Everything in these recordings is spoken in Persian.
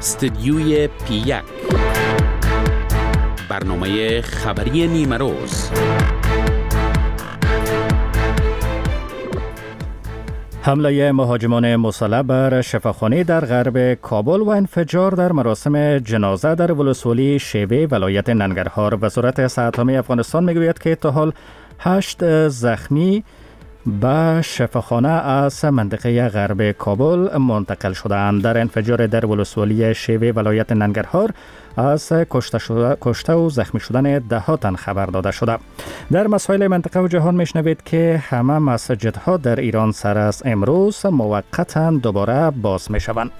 استدیوی پی1 برنامه خبری نیمه روز. حمله مهاجمان مسلح بر شفاخانه در غرب کابل و انفجار در مراسم جنازه در ولسوالی شیوه ولایت ننگرهار. وزارت صحت عامه افغانستان میگوید که تا حال 8 زخمی به شفاخانه از منطقه غرب کابل منتقل شدند. در انفجار در ولسوالی شیوه ولایت ننگرهار از کشته و زخمی شدن 10 تن خبر داده شده. در مسائل منطقه و جهان میشنوید که همه مساجدها در ایران سر از امروز موقتا دوباره باز میشوند.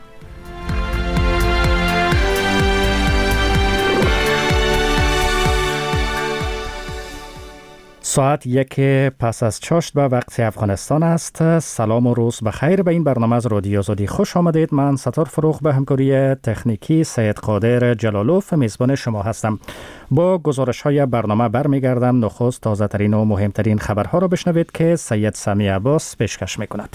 ساعت 1 پس از چاشت به وقت افغانستان است. سلام و روز بخیر. به این برنامه از رادیو آزادی خوش آمدید. من ستار فروغ به همکاری تکنیکی سید قادر جلالوف میزبان شما هستم. با گزارش های برنامه برمیگردم. نخست تازه ترین و مهمترین خبرها را بشنوید که سید سمی عباس پیشکش میکند.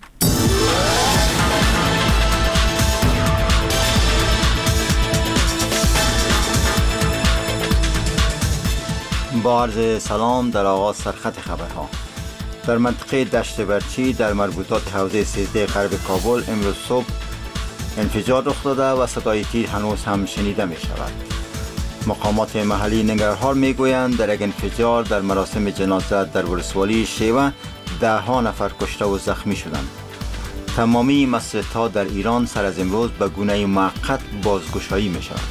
با عرض سلام در آغاز سرخط خبرها. در منطقه دشت برچی در مربوطات حوزه 13 غرب کابل امروز صبح انفجار رخ داده و صدای تیر هنوز هم شنیده می شود. مقامات محلی ننگرهار می گویند در یک انفجار در مراسم جنازه در ولسوالی شیوه 10 نفر کشته و زخمی شدند. تمامی مسجدها در ایران سر از امروز به گونه موقت بازگشایی می شود.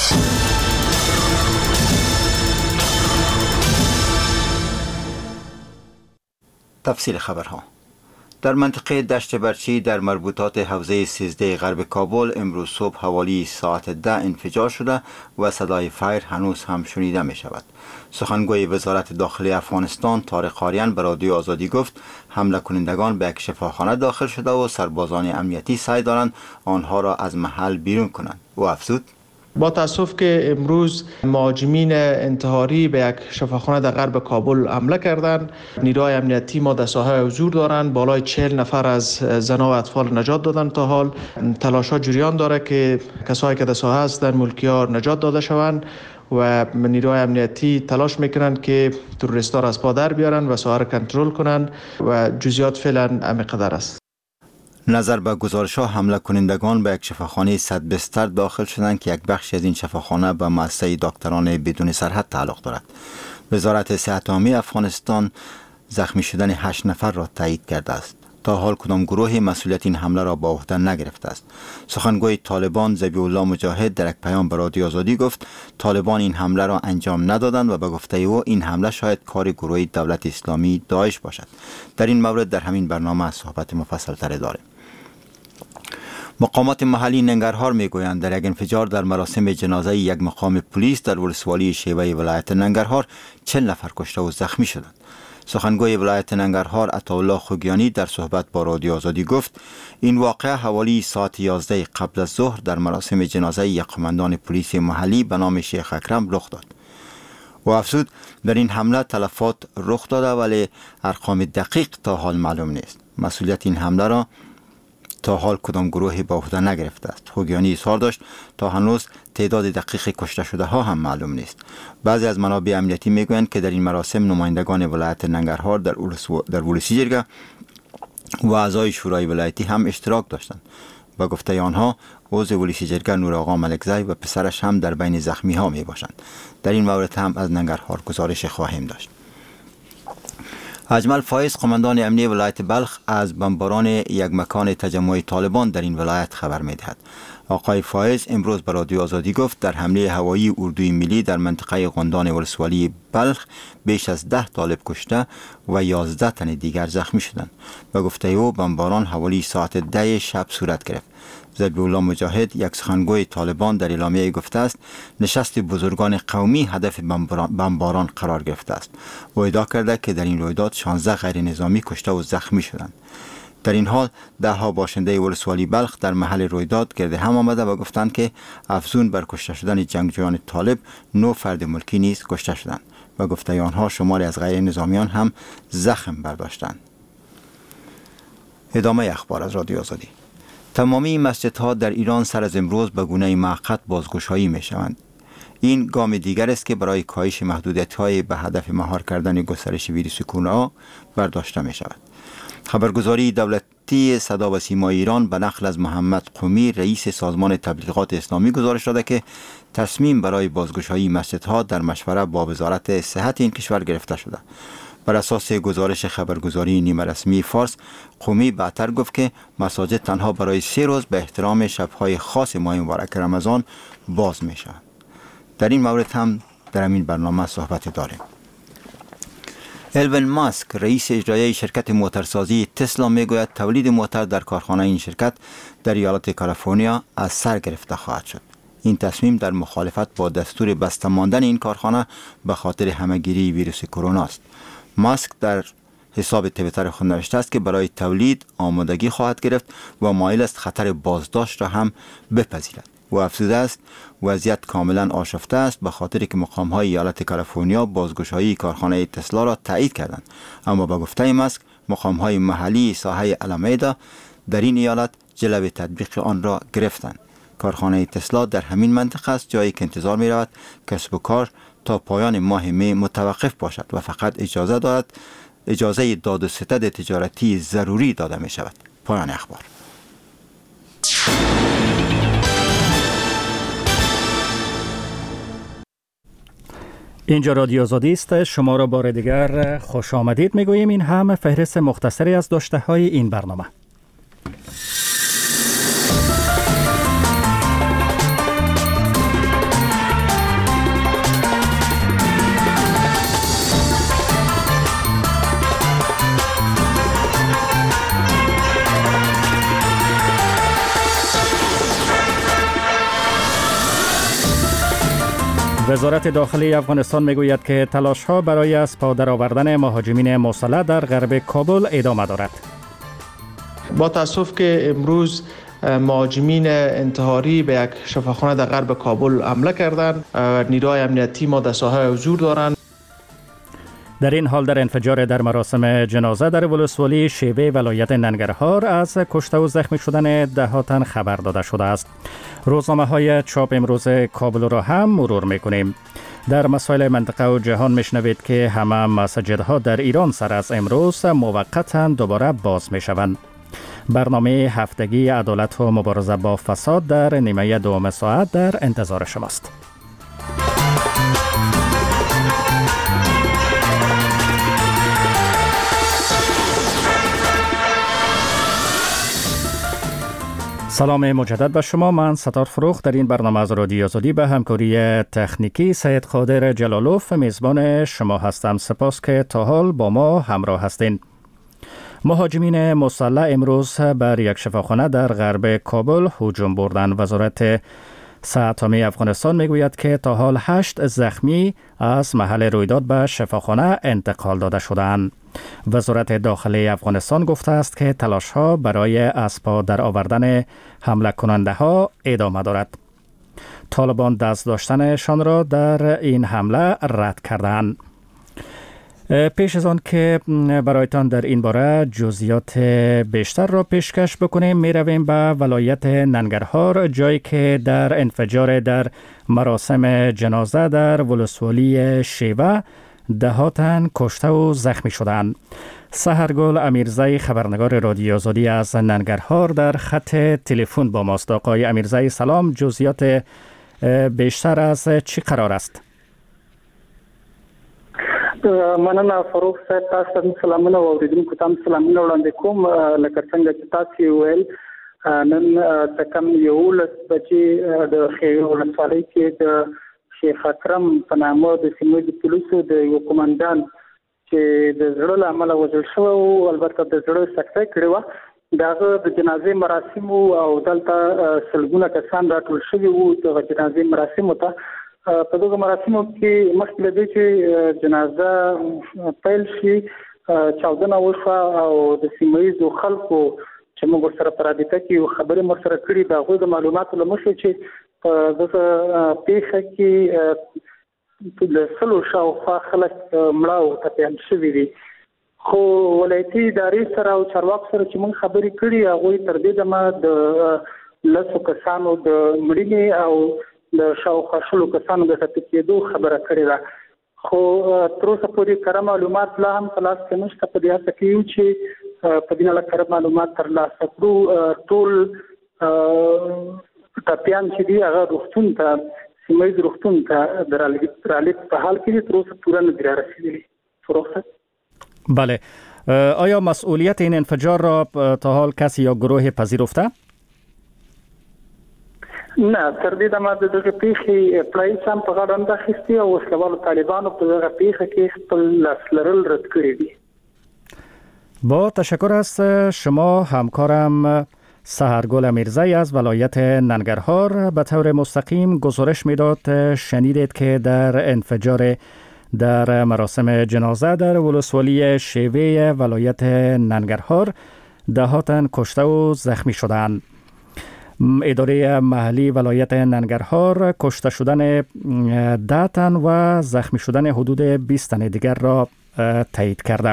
تفصیل خبرها. در منطقه دشت برچی در مربوطات حوزه 13 غرب کابل امروز صبح حوالی ساعت 10 انفجار شده و صدای فایر هنوز هم شنیده می شود. سخنگوی وزارت داخلی افغانستان طارق آریان به رادیو آزادی گفت حمله کنندگان به یک شفاخانه داخل شده و سربازان امنیتی سعی دارند آنها را از محل بیرون کنند. او افزود با تاسف که امروز مهاجمین انتحاری به یک شفاخانه در غرب کابل حمله کردند. نیروهای امنیتی ما در ساحه حضور دارند. بالای 40 نفر از زنان و اطفال نجات دادند. تا حال تلاش‌ها جریان داره که کسایی که در ساحه هستند ملکیار نجات داده شوند و نیروهای امنیتی تلاش میکنند که تروریستا را از پا در بیارن و ساحه را کنترل کنند و جزئیات فعلا عمیق‌تر است. نظر به گزارش‌ها حمله کنندگان به یک شفاخانه 100 بستر داخل شدند که یک بخش از این شفاخانه به مؤسسه دکتران بدون سرحد تعلق دارد. وزارت صحت عامه افغانستان زخمی شدن 8 نفر را تایید کرده است. تا حال کدام گروه مسئولیت این حمله را به عهده نگرفته است. سخنگوی طالبان ذبیح الله مجاهد در یک پیام به رادیو آزادی گفت طالبان این حمله را انجام ندادند و به گفته او این حمله شاید کار گروه دولت اسلامی داعش باشد. در این مورد در همین برنامه صحبت مفصل تر داریم. مقامات محلی ننگرهار میگویند در یک انفجار در مراسم جنازه یک مقام پلیس در ولسوالی شیوه ولایت ننگرهار 40 نفر کشته و زخمی شدند. سخنگوی ولایت ننگرهار عطاالله خوگیانی در صحبت با رادیو آزادی گفت این واقعه حوالی ساعت 11 قبل از ظهر در مراسم جنازه یک قماندان پلیس محلی به نام شیخ اکرم رخ داد. و افزود در این حمله تلفات رخ داده ولی ارقام دقیق تا حال معلوم نیست. مسئولیت این حمله را تا حال کدام گروهی به عهده نگرفته است. خوگیانی اظهار داشت تا هنوز تعداد دقیق کشته شده ها هم معلوم نیست. بعضی از منابع امنیتی میگویند که در این مراسم نمایندگان ولایت ننگرهار در ولسی جرگه و اعضای شورای ولایتی هم اشتراک داشتند. با گفته آنها عضو ولسی جرگه نور آقا ملکزی و پسرش هم در بین زخمی ها می باشند. در این مورد هم از ننگرهار گزارش خواهیم داشت. اجمل فایز قماندان امنیه ولایت بلخ از بمباران یک مکان تجمع طالبان در این ولایت خبر می‌دهد. آقای فایز امروز به رادیو آزادی گفت در حمله هوایی اردوی ملی در منطقه قندان ولسوالی بلخ بیش از 10 طالب کشته و 11 تن دیگر زخمی شدند. به گفته او بمباران حوالی ساعت 10 شب صورت گرفت. ذبیح الله مجاهد یک سخنگوی طالبان در اعلامیه گفته است نشست بزرگان قومی هدف بمباران قرار گرفته است و ادعا کرده که در این رویداد 16 غیر نظامی کشته و زخمی شدند. در این حال 10 باشنده ولسوالی بلخ در محل رویداد گرد هم آمده و گفتند که افزون بر کشته شدن جنگجویان طالب 9 فرد ملکی نیز کشته شدند و گفته آنها شماری از غیر نظامیان هم زخم برداشتند. ادامه اخبار از رادیو آزادی. تمامی مسجدها در ایران سر از امروز به گونه موقت بازگشایی می شوند. این گام دیگر است که برای کاهش محدودیت‌های به هدف مهار کردن گسترش ویروس کرونا برداشته می شود. خبرگزاری دولتی صدا و سیما ایران به نقل از محمد قمی رئیس سازمان تبلیغات اسلامی گزارش داده که تصمیم برای بازگشایی مسجدها در مشوره با وزارت صحت این کشور گرفته شده. بر اساس گزارش خبرگزاری نیمه رسمی فارس، قمی بعدتر گفت که مساجد تنها برای 3 روز به احترام شب‌های خاص ماه مبارک رمضان باز می شوند. در این مورد هم در این برنامه صحبت داریم. ایلون ماسک رئیس اجرایی شرکت موتورسازی تسلا میگوید تولید موتور در کارخانه این شرکت در ایالت کالیفرنیا از سر گرفته خواهد شد. این تصمیم در مخالفت با دستور بسته ماندن این کارخانه به خاطر همهگیری ویروس کرونا است. ماسک در حساب توییتر خود نوشته است که برای تولید آمادگی خواهد گرفت و مایل است خطر بازداشت را هم بپذیرد. و افزوده است وضعیت کاملا آشفته است به خاطر که مقام‌های ایالت کالیفرنیا بازگشایی کارخانه تسلا را تایید کردند، اما به گفته ماسک مقام‌های محلی ساحه آلامیدا در این ایالت جلوه تطبیق آن را گرفتند. کارخانه تسلا در همین منطقه است، جایی که انتظار می رود کسب و کار تا پایان ماه می متوقف باشد و فقط اجازه داد و ستد تجارتی ضروری داده می شود. پایان اخبار. اینجا رادیو آزادی است. شما را بار دیگر خوش آمدید میگوییم. این هم فهرست مختصری از داشته های این برنامه. وزارت داخلی افغانستان میگوید که تلاش‌ها برای از پا درآوردن مهاجمین مسلح در غرب کابل ادامه دارد. با تاسف که امروز مهاجمین انتحاری به یک شفاخانه در غرب کابل حمله کردند، نیروهای امنیتی ما در ساحه حضور دارند. در این حال در انفجار در مراسم جنازه در ولسوالی شیوه ولایت ننگرهار از کشته و زخمی شدن 10 تن خبر داده شده است. روزنامه‌های چاپ امروز کابل را هم مرور می‌کنیم. در مسائل منطقه و جهان میشنوید که همه مساجدها در ایران سر از امروز موقتاً دوباره باز میشوند. برنامه هفتگی عدالت و مبارزه با فساد در نیمه دوم ساعت در انتظار شماست. سلام مجدد به شما. من ستار فروخ در این برنامه از رادیو آزادی به همکاری تکنیکی سید قادر جلالوف میزبان شما هستم. سپاس که تا حال با ما همراه هستین. مهاجمین مسلح امروز بر یک شفاخانه در غرب کابل هجوم بردند. وزارت صحت افغانستان میگوید که تا حال 8 زخمی از محل رویداد به شفاخانه انتقال داده شدند. وزارت داخلی افغانستان گفته است که تلاش‌ها برای از پا در آوردن حمله کننده ها ادامه دارد. طالبان دست داشتنشان را در این حمله رد کردند. پیش از آن که برایتان در این باره جزئیات بیشتر را پیشکش بکنیم، می رویم به ولایت ننگرهار، جایی که در انفجار در مراسم جنازه در ولسوالی شیوه 10 تن کشته و زخمی شدند. سحرگل امیرزی خبرنگار رادیو آزادی از ننگرهار در خط تلفن با ماست. آقای امیرزی سلام، جزئیات بیشتر از چی قرار است؟ مننه فاروق صاحب، تاسو سلامونه اوریدونکو ته سلامونه وړاندې کوم. لکه څنګه چې تاسو ویل، نن تکم 11 بجې د خیو ولسوالۍ کې د شیخ اکرم په نامه د سیمې د پولیسو د یو کمانډان چې د زړه له امله وژل شوی او البته د زړه سکته کړې وه، دغه د جنازې مراسم او دلته سلګونه کسان راټول شوي وو د جنازې مراسمو ته. په دغه مراسمو کې مخکې له دې چې جنازه پیل شي چاودنه وشوه او د سیمه ییزو خلکو چې موږ ورسره په رابطه کې یو خبرې مو سره کړي د هغوی د معلوماتو له مخې چې په دغه پیښه کې د 100 شاوخوا خلک مړه او ټپیان شوي دي. خو ولایتي ادارې سره او چارواکو سره چې موږ خبرې کړې هغوی تر دې دمه د لسو کسانو د مړینې او د شاوخوا شلو کسانو د ټپي کېدو خبره کړې ده. خو تر اوسه پورې کره معلومات لا هم په لاس کې نشته. په دې هڅه کې یو چې په دې اړه کره معلومات ترلاسه کړو. ټول ټپیان چې دي هغه روغتون ته سیمه ییز روغتون ته د رالېږد په حال کې دي. تر اوسه پوره نه دي رارسېدلي. فروخت بله، آیا مسئولیت این انفجار را تا حال کسی یا گروه پذیرفته؟ نه، تر دې دمه د دغه پیښې پلایس هم په غاړه نه اخیستي او وسلوالو طالبانو په دغه پیښه کې خپل لاس لرل رد کړي دي. با تشکر از شما همکارم سحرگل میرزایی از ولایت ننگرهار به طور مستقیم گزارش میداد. شنیدید که در انفجار در مراسم جنازه در ولسوالی شیوه ولایت ننگرهار 10 تن کشته و زخمی شدند. اداره محلی ولایت ننگرهار کشته شدن 10 تن و زخمی شدن حدود 20 تن دیگر را تایید کرده.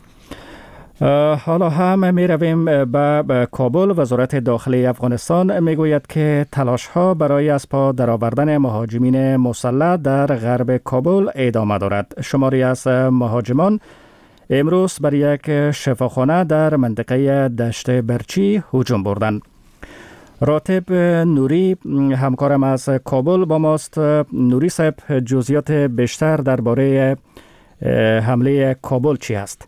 حالا هم می رویم به کابل. وزارت داخلی افغانستان می گوید که تلاش ها برای از پا درآوردن مهاجمین مسلح در غرب کابل ادامه دارد. شماری از مهاجمان امروز بر یک شفاخانه در منطقه دشت برچی هجوم بردند. راتب نوری همکارم از کابل با ماست. نوری صاحب، جزئیات بیشتر درباره حمله کابل چی است؟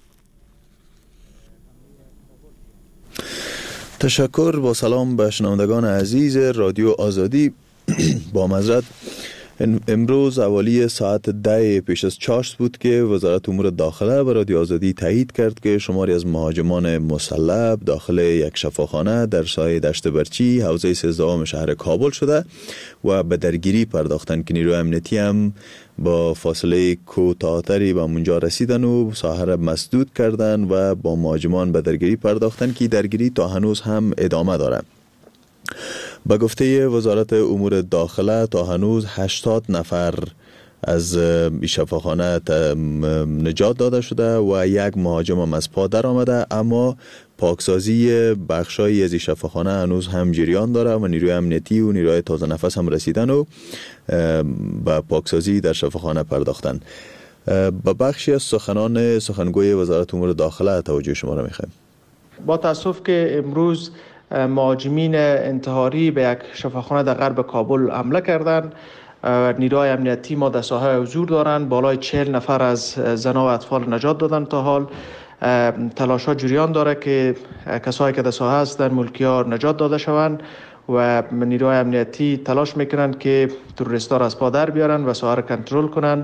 تشکر. با سلام به شنوندگان عزیز رادیو آزادی. با معذرت امروز حوالی ساعت 10 پیش از چاشت بود که وزارت امور داخله و رادیو آزادی تایید کرد که شماری از مهاجمان مسلح داخل یک شفاخانه در سایه دشت برچی حوزه 13 شهر کابل شده و به درگیری پرداختن که نیروی امنیتی هم با فاصله کوتاه‌تری به اونجا رسیدن و ساحه را مسدود کردن و با مهاجمان به درگیری پرداختن که درگیری تا هنوز هم ادامه داره. به گفته وزارت امور داخله تا هنوز 80 نفر از شفاخانه نجات داده شده و یک مهاجم هم از پا در آمده، اما پاکسازی بخشای از شفاخانه هنوز هم جریان داره و نیروی امنیتی و نیروی تازه نفس هم رسیدن و به پاکسازی در شفاخانه پرداختن. به بخشی از سخنگوی وزارت امور داخله توجه شما را می‌خوایم. با تاسف که امروز مهاجمین انتحاری به یک شفاخانه در غرب کابل حمله کردند. نیروهای امنیتی ما در ساحه حضور دارند. بالای 40 نفر از زنان و اطفال نجات دادند. تا حال تلاش ها جریان داره که کسایی که در ساحه هستند ملکیار نجات داده شوند و نیروهای امنیتی تلاش میکنند که تروریستا را از پا در بیارن و ساحه را کنترل کنند.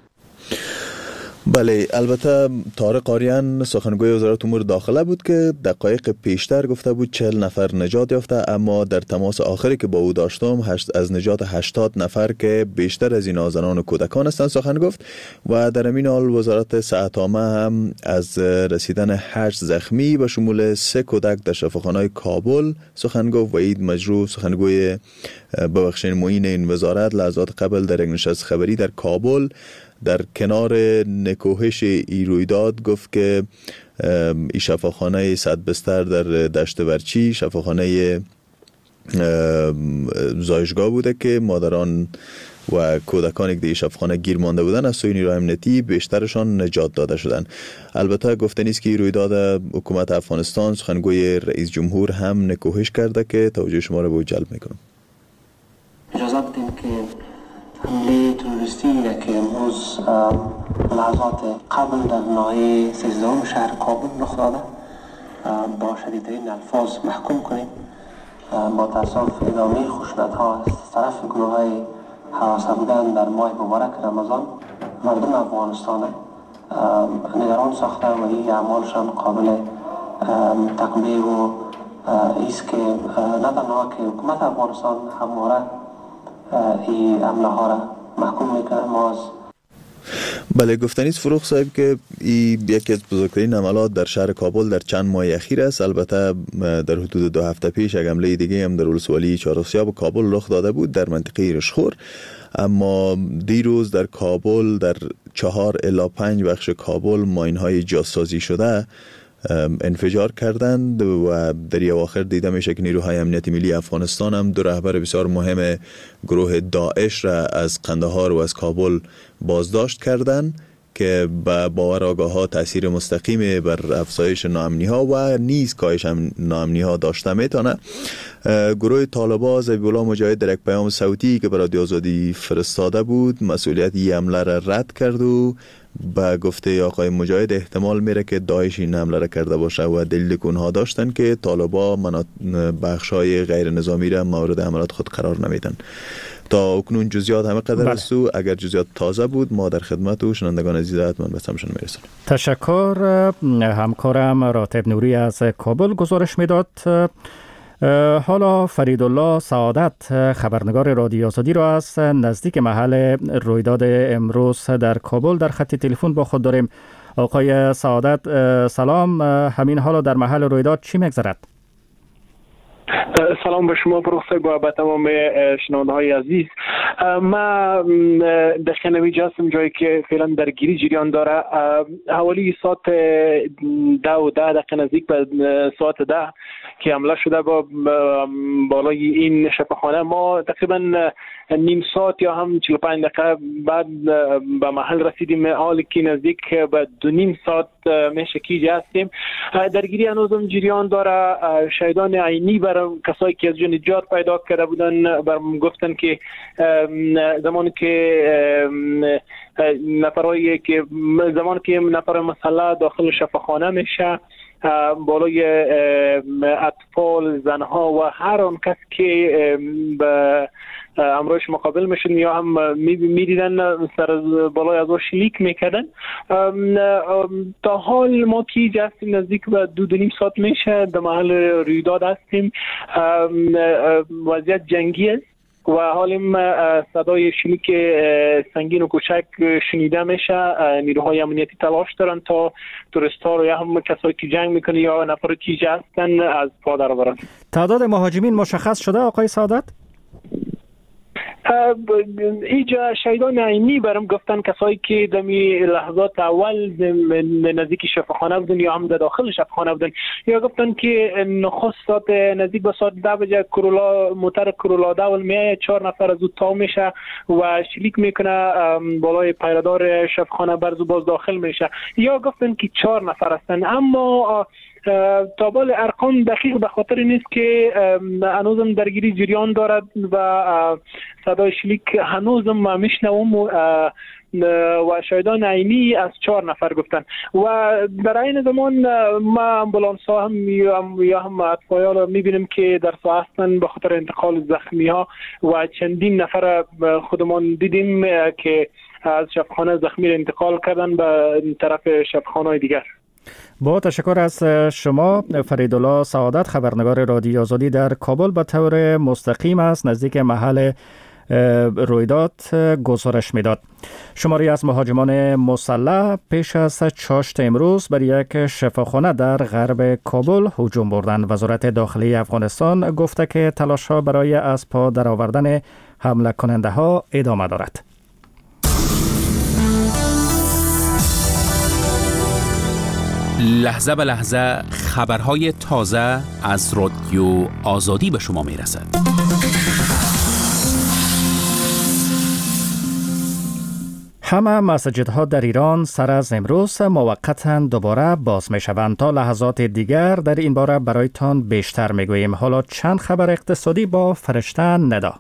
بله، البته طارق آریان سخنگوی وزارت امور داخله بود که دقایق پیشتر گفته بود 40 نفر نجات یافته، اما در تماس آخری که با او داشتم از نجات 80 نفر که بیشتر از اینا زنان و کودکان هستند سخن گفت و در همین حال وزارت صحت‌عامه هم از رسیدن 8 زخمی به شمول 3 کودک در شفاخانه کابل سخن گفت. وحید مجروح سخنگوی معین این وزارت لحظات قبل در یک نشست خبری در کابل در کنار نکوهش ای رویداد گفت که ای شفاخانه 100 بستر در دشت برچی شفاخانه زایشگاه بوده که مادران و کودکانی که در شفاخانه گیر مانده بودن از سوی نیروهای امنیتی بیشترشان نجات داده شدند. البته گفته نیست که ای رویداد حکومت افغانستان سخنگوی رئیس جمهور هم نکوهش کرده که توجه شما را به او جلب میکنم. اجازه بدیم که حمله تروریستی که امروز لحظات قبل در ناحیه 13 شهر کابل رخ داده با شدیدترین الفاظ محکوم کنیم. با تاسف ادامه خشونت‌ها از طرف گروه‌های هراسان بودن در ماه مبارک رمضان مردم افغانستان نگران ساخته و این اعمالشان قابل تقبیح و ایست که نه تنها که حکومت افغانستان همواره این حمله ها را محکوم میکنه. ما بله، گفتنیست فروخ صاحب که یکی از بزرگترین حملات در شهر کابل در چند ماه اخیر است. البته در حدود 2 هفته پیش یک حمله دیگه هم در ولسوالی چهارآسیاب کابل رخ داده بود در منطقه رشخور، اما دیروز در کابل در 4 الی 5 بخش کابل ماین‌های جاسازی شده انفجار کردند و در اواخر دیده میشه که نیروهای امنیت ملی افغانستان هم 2 رهبر بسیار مهم گروه داعش را از قندهار و از کابل بازداشت کردند که به باور آگاه‌ها تاثیر مستقیم بر افزایش ناامنی‌ها و نیز کاهش ناامنی‌ها داشته میتونه. گروه طالبان ذبیح‌الله مجاهد در یک پیام صوتی که برای رادیو آزادی فرستاده بود مسئولیت این حمله را رد کرد و به گفته آقای مجاهد احتمال میره که داعش این حمله را کرده باشه و دلیل اونها داشتن که طالبان بخش‌های غیر نظامی را مورد حملات خود قرار نمیدن. تا اکنون جزئیات همه قدر است و اگر جزئیات تازه بود ما در خدمت و شنوندگان عزیز حتما به سمشون میرسونیم. تشکر. همکارم راتب نوری از کابل گزارش میداد. حالا فریدالله سعادت خبرنگار رادیو آزادی را از نزدیک محل رویداد امروز در کابل در خط تلفن با خود داریم. آقای سعادت سلام، همین حالا در محل رویداد چی میگذرد؟ سلام به شما پروفسور و تمام شنونده های عزیز. ما دقیقا نمیجا هستم جایی که فعلا درگیری جریان داره. حوالی ساعت 10 دقیقه نزدیک به ساعت 10 که حمله شده با بالای این شفاخانه. ما تقریبا نیم ساعت یا هم 45 دقیقه بعد به محل رسیدیم، حالی که نزدیک به 2.5 ساعت میشه که هستیم. درگیری هنوزم جریان داره. شهیدان عینی برای کسایی که از جون نجات پیدا کرده بودن برام گفتن که زمانی که نفرای مسلح داخل شفاخانه میشه، بالای اطفال، زنها و هر آن کس که به امروش مقابل میشن یا هم میدیدن سر بالای از شلیک میکردن. تا حال ما که هستیم نزدیک به 2.5 ساعت میشه در محل رویداد هستیم. وضعیت جنگی است و حالیم صدای شلیک سنگین و کوچک شنیده میشه. نیروهای امنیتی تلاش دارن تا توریست‌ها رو یا هم کسایی که جنگ میکنه یا نفر که هستن از پا در آورن. تعداد مهاجمین مشخص شده آقای سعادت؟ اینجا شهیدان عینی برام گفتن کسایی که دمی لحظات اول نزدیک شفاخانه بودن یا هم داخل شفاخانه بودن، یا گفتن که نخست ساعت نزدیک به ساعت 10 بجه موتر کرولا داول میایه، 4 نفر از او تا میشه و شلیک میکنه بالای پیرادار شفاخانه برز و باز داخل میشه. یا گفتن که 4 نفر هستن، اما تابال ارقام دقیق به خاطر نیست که هنوزم درگیری جریان دارد و صدای شلیک هنوزم میشنوم و شهیدان عینی از 4 نفر گفتن. و در این زمان ما امبولانس ها هم یا هم اطفال رو میبینیم که در ساحه هستن به خاطر انتقال زخمی ها و چندین نفر خودمان دیدیم که از شفاخانه زخمی را انتقال کردن به طرف شفاخانه های دیگر. با تشکر از شما. فریدالله سعادت خبرنگار رادیو آزادی در کابل به طور مستقیم است نزدیک محل رویداد گزارش میداد. شماری از مهاجمان مسلح پیش از چاشت امروز بر یک شفاخانه در غرب کابل هجوم بردند. وزارت داخلی افغانستان گفته که تلاش‌ها برای از پا درآوردن حمله کننده ها ادامه دارد. لحظه به لحظه خبرهای تازه از رادیو آزادی به شما میرسد. همه مساجدها در ایران سر از امروز موقتاً دوباره باز می شوند. تا لحظات دیگر در این باره برایتان بیشتر می گوییم. حالا چند خبر اقتصادی با فرشته ندا.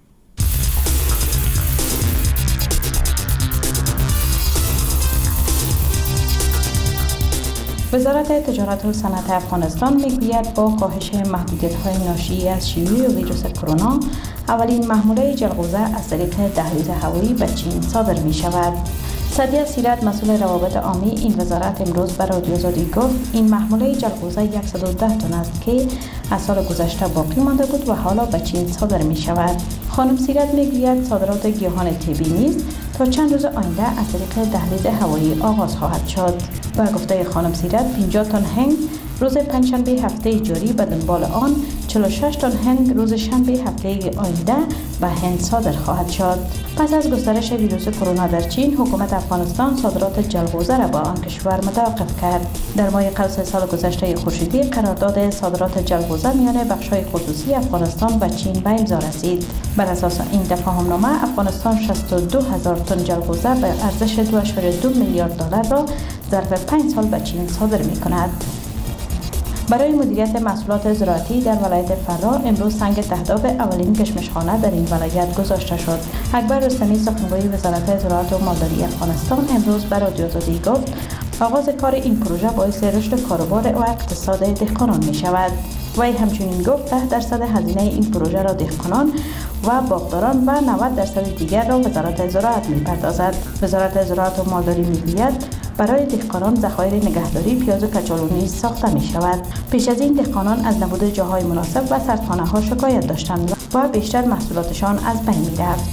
وزارت تجارت و صنعت افغانستان میگوید با کاهش محدودیت‌های ناشی از شیوع ویروس کرونا، اولین محموله جلغوزه از طریق دهلیز هوایی به چین صادر می شود. سعدیه سیرت مسئول روابط عامی این وزارت امروز به رادیو آزادی گفت این محموله جلغوزه 110 تن است که از سال گذشته باقی مانده بود و حالا به چین صادر می شود. خانم سیرت میگوید صادرات گیاهان طبی نیز تا چند روز آینده از طریق دهلیز هوایی آغاز خواهد شد. با گفته خانم سیرت 50 تن هنگ روز پنجشنبه هفته جاری به دنبال آن 46 تن هنگ روز شنبه هفته آینده به هند صادر خواهد شد. پس از گسترش ویروس کرونا در چین، حکومت افغانستان صادرات جلغوزه را با آن کشور متوقف کرد. در ماه قوس سال گذشته خورشیدی قرارداد صادرات جلغوزه میان بخش‌های خصوصی افغانستان و چین به امضا رسید. بر اساس این تفاهم‌نامه افغانستان 62,000 تن جلغوزه به ارزش 2.2 میلیارد دلار را ظرف 5 سال به چین صادر می‌کند. برای مدیریت محصولات زراعتی در ولایت فرا امروز سنگ تهداب اولین کشمشخانه در این ولایت گذاشته شد. اکبر رستمی سخنگوی وزارت زراعت و مالداری افغانستان امروز به رادیو آزادی گفت آغاز کار این پروژه باعث رشد کاروبار و اقتصاد دهقانان می شود. وی همچنین گفت 10% هزینه این پروژه را دهقانان و باغداران و 90% دیگر را وزارت زراعت می پردازد. وزارت زراعت و مالداری می گوید برای دهقانان ذخایر نگهداری پیاز و کچالو نیز ساخته می شود. پیش از این دهقانان از نبود جاهای مناسب و سردخانه ها شکایت داشتند و بیشتر محصولاتشان از بین می رفت.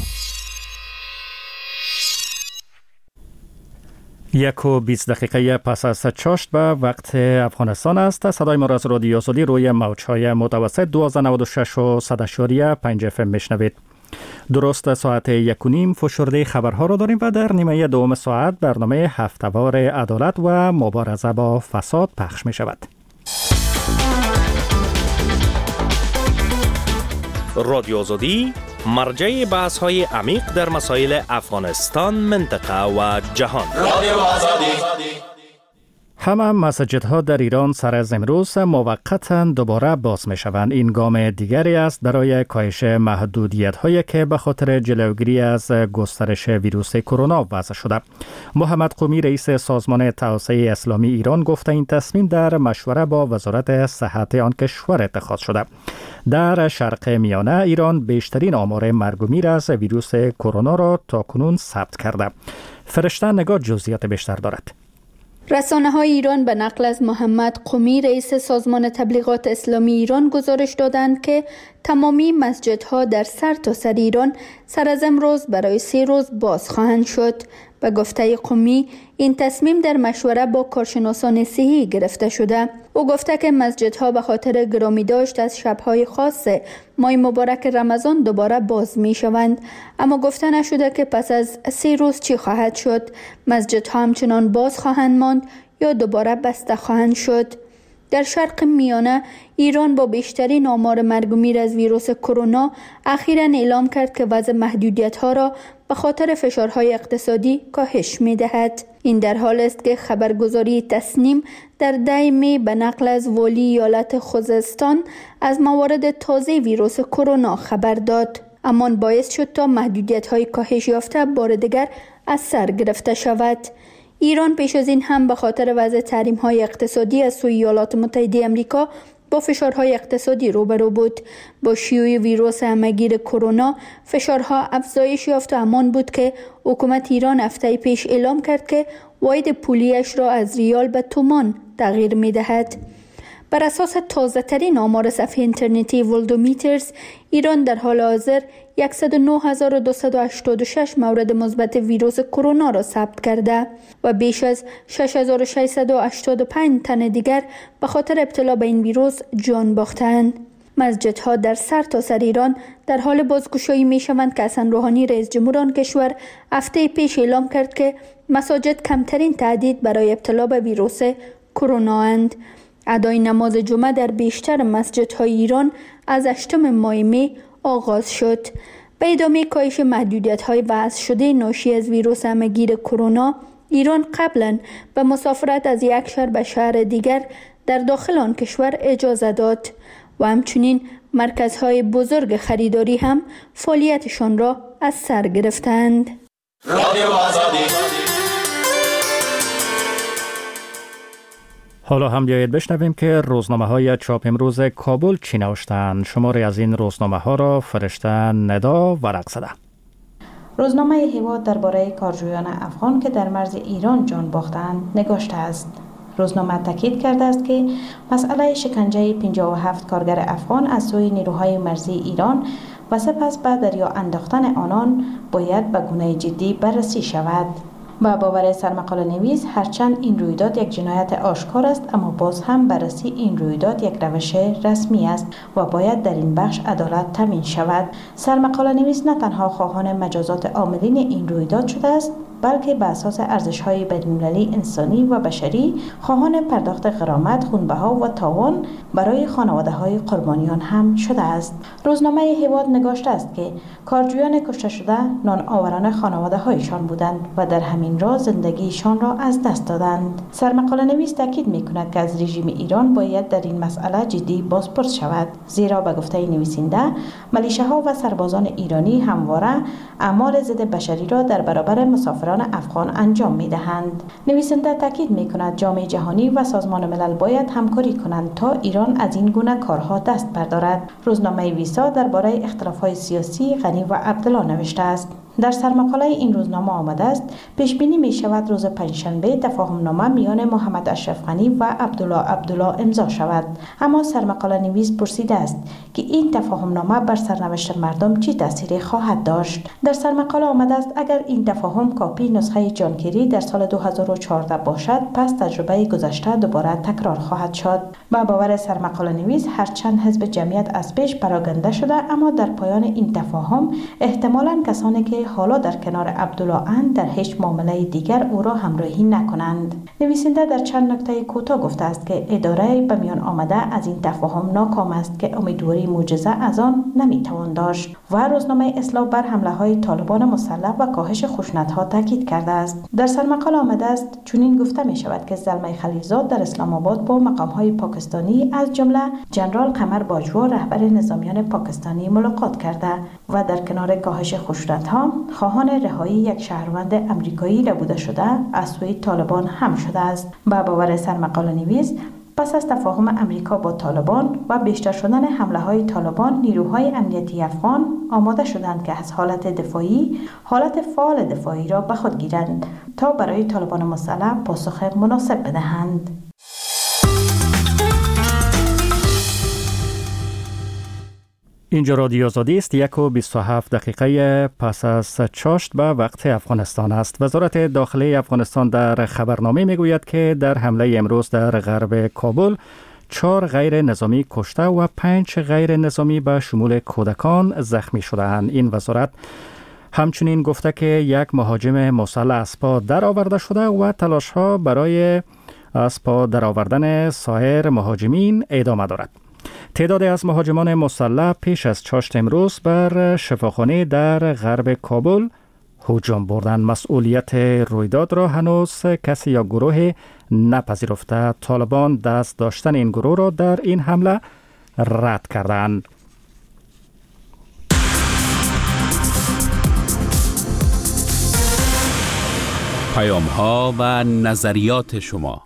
1:20 دقیقه پس از چاشت به وقت افغانستان است. صدای ما را از رادیو آزادی روی موج‌های متوسط 1296 و 100.5 FM میشنوید. درست ساعت 1:30 فشرده خبرها را داریم و در نیمه دوم ساعت برنامه هفته‌وار عدالت و مبارزه با فساد پخش می شود. رادیو آزادی مرجع بحث‌های عمیق در مسائل افغانستان، منطقه و جهان. رادیو آزادی. همه مساجدها در ایران سر از امروز موقتا دوباره باز می شوند. این گام دیگری است برای کاهش محدودیت هایی که به خاطر جلوگیری از گسترش ویروس کرونا وضع شده. محمد قمی رئیس سازمان توسعه اسلامی ایران گفته این تصمیم در مشوره با وزارت صحت آن کشور اتخاذ شده. در شرق میانه ایران بیشترین آمار مرگ و میر از ویروس کرونا را تاکنون ثبت کرده. فرشته نگاه جزئیات بیشتر دارد. رسانه‌های ایران به نقل از محمد قمی رئیس سازمان تبلیغات اسلامی ایران گزارش دادند که تمامی مسجدها در سرتاسر ایران سر از امروز برای 3 روز باز خواهند شد. به گفته قمی این تصمیم در مشوره با کارشناسان صحی گرفته شده. او گفته که مسجدها به خاطر گرامی داشت از شب‌های خاص ماه مبارک رمضان دوباره باز می شوند، اما گفته نشده که پس از 3 روز چی خواهد شد. مسجدها همچنان باز خواهند ماند یا دوباره بسته خواهند شد. در شرق میانه ایران با بیشترین آمار مرگ و میر از ویروس کرونا اخیراً اعلام کرد که وضع محدودیت‌ها را به خاطر فشارهای اقتصادی کاهش می‌دهد. این در حال است که خبرگزاری تسنیم در 10 می به نقل از والی ایالت خوزستان از موارد تازه ویروس کرونا خبر داد. اما باعث شد تا محدودیت‌های کاهش یافته بار دیگر از سر گرفته شود. ایران پیش از این هم به خاطر وضع تحریم‌های اقتصادی از سوی ایالات متحده آمریکا با فشارهای اقتصادی روبرو بود. با شیوع ویروس همه‌گیر کرونا فشارها افزایش یافت و همان بود که حکومت ایران هفته پیش اعلام کرد که واحد پولیش را از ریال به تومان تغییر می‌دهد. بر اساس تازه‌ترین آمار صفحه اینترنتی ولدومیترز، ایران در حال حاضر 109,286 مورد مثبت ویروس کرونا را ثبت کرده و بیش از 6,685 تن دیگر به خاطر ابتلا به این ویروس جان باختند. مسجدها در سرتاسر ایران در حال بازگشایی می شوند که حسن روحانی رئیس جمهور آن کشور هفته پیش اعلام کرد که مساجد کمترین تهدید برای ابتلا به ویروس کرونا اند. ادای نماز جمعه در بیشتر مسجدهای ایران از 8 ماه می آغاز شد. به ادامه کاهش محدودیت‌های وضع شده ناشی از ویروس همه‌گیر کرونا، ایران قبلا به مسافرت از یک شهر به شهر دیگر در داخل آن کشور اجازه داد و همچنین مرکزهای بزرگ خریداری هم فعالیتشان را از سر گرفتند. رادیو آزادی. حالا هم بیایید بشنویم که روزنامه‌های چاپ امروز کابل چی نوشتند. شماری از این روزنامه‌ها را فرشته ندا ورق زده. روزنامه هیواد درباره کارجویان افغان که در مرز ایران جان باختند نگاشته است. روزنامه تاکید کرده است که مسئله شکنجه 57 کارگر افغان از سوی نیروهای مرزی ایران و سپس به دریا انداختن آنان باید به گونه جدی بررسی شود. با باور سرمقاله نویس هرچند این رویداد یک جنایت آشکار است، اما باز هم بررسی این رویداد یک روش رسمی است و باید در این بخش عدالت تامین شود. سرمقاله نویس نه تنها خواهان مجازات عاملین این رویداد شده است، بلکه به اساس ارزش‌های بین‌المللی انسانی و بشری خواهان پرداخت غرامت، خونبها و تاوان برای خانواده‌های قربانیان هم شده است. روزنامه هیواد نگاشته است که کارجویان کشته شده نان آوران خانواده‌هایشان بودند و در همین راه زندگیشان را از دست دادند. سرمقاله نویس تاکید می‌کند که از رژیم ایران باید در این مسئله جدی بازپرس شود، زیرا به گفته نویسنده ملیشه‌ها و سربازان ایرانی همواره اعمال ضد بشری را در برابر مسافران افغان انجام می‌دهند. نویسنده تاکید می‌کند جامعه جهانی و سازمان ملل باید همکاری کنند تا ایران از این گونه کارها دست بردارد. روزنامه ویسا درباره اختلاف‌های سیاسی غنی و عبدالله نوشته است. در سرمقاله این روزنامه آمده است پیش بینی می شود روز پنجشنبه تفاهم نامه میان محمد اشرف غنی و عبدالله امضا شود، اما سرمقاله نویس پرسیده است که این تفاهم نامه بر سرنوشت مردم چه تأثیری خواهد داشت. در سرمقاله آمده است اگر این تفاهم کاپی نسخه جان کری در سال 2014 باشد، پس تجربه گذشته دوباره تکرار خواهد شد. با باور سرمقاله نویس هرچند حزب جمعیت از پیش پراگنده شده، اما در پایان این تفاهم احتمالاً کسانی که حالا در کنار عبدالله اند در هیچ معامله دیگر او را همراهی نکنند. نویسنده در چند نکته کوتاه گفته است که اداره به میان آمده از این تفاهم ناکام است که امیدواری معجزه از آن نمیتوان داشت و روزنامه اصلاح بر حمله های طالبان مسلح و کاهش خشونت‌ها تاکید کرده است. در سرمقاله آمده است چنین گفته می شود که زلمه خلیلزاد در اسلام آباد با مقام‌های پاکستانی از جمله جنرال قمر باجوا رهبر نظامیان پاکستانی ملاقات کرده و در کنار کاهش خشونت‌ها خواهان رهایی یک شهروند امریکایی ربوده شده از سوی طالبان هم شده است. با باور سرمقاله نویس پس از تفاهم امریکا با طالبان و بیشتر شدن حمله‌های طالبان، نیروهای امنیتی افغان آماده شدند که از حالت دفاعی حالت فعال دفاعی را به خود گیرند تا برای طالبان مسلح پاسخ مناسب بدهند. اینجا رادیو آزادی است. 1:27 پس از چاشت به وقت افغانستان است. وزارت داخلی افغانستان در خبرنامه میگوید که در حمله امروز در غرب کابل 4 غیر نظامی کشته و 5 غیر نظامی به شمول کودکان زخمی شده‌اند. این وزارت همچنین گفته که یک مهاجم مسلح از پا درآورده شده و تلاش‌ها برای از پا درآوردن سایر مهاجمین ادامه دارد. تعدادی از مهاجمان مسلح پیش از چاشت امروز بر شفاخانه در غرب کابل هجوم بردند. مسئولیت رویداد را هنوز کسی یا گروه نپذیرفته. طالبان دست داشتن این گروه را در این حمله رد کردند. پیام‌ها و نظریات شما.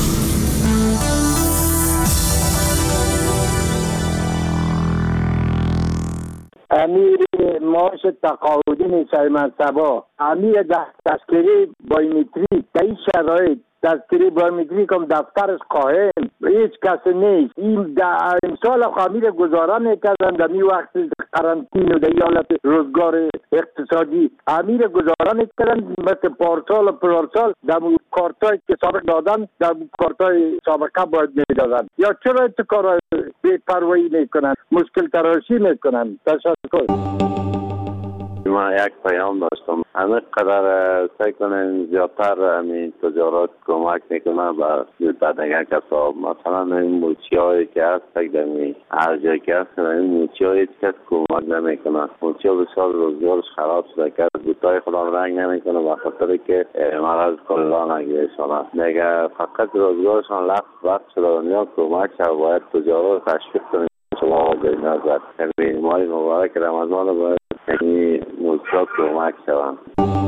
امیر معاش تقاعدی نیسای منصبا، امیر تذکری بایومتریک در این شرایط تذکری بایومتریک هم دفترش قائم هیچ کس نیست. این امسال امیر گزاره میکردن در این وقت قرنطینه و در حالت روزگار اقتصادی امیر گزاره میکردن مثل پارسال و پرارسال در کارتای که سابق دادن در کارتای سابقه باید میدادن. یا چرا این کارهای بی‌پروایی میکنن، مشکل تراشی میکنن؟ تشکر. ما یک پیام داشتم، همه قدر سعی کنین زیادتر همین تجارت کمک میکنه به دیگر کسا. مثلا این موچی هایی که هست در هر جایی که هست این موچی های هیچ کس کمک نمیکنه. موچی ها بسیار روزگارش خراب شده که بوتای خودم رنگ نمیکنه به خاطر که مرض کلا نگیرشانه میگه فقط روزگارشان لفت شده. دنیا کمک شد باید تجارت تشویق کنیم. شما به نظر همین ماه مبارک رمضان باید یعنی موجود کمک شوند.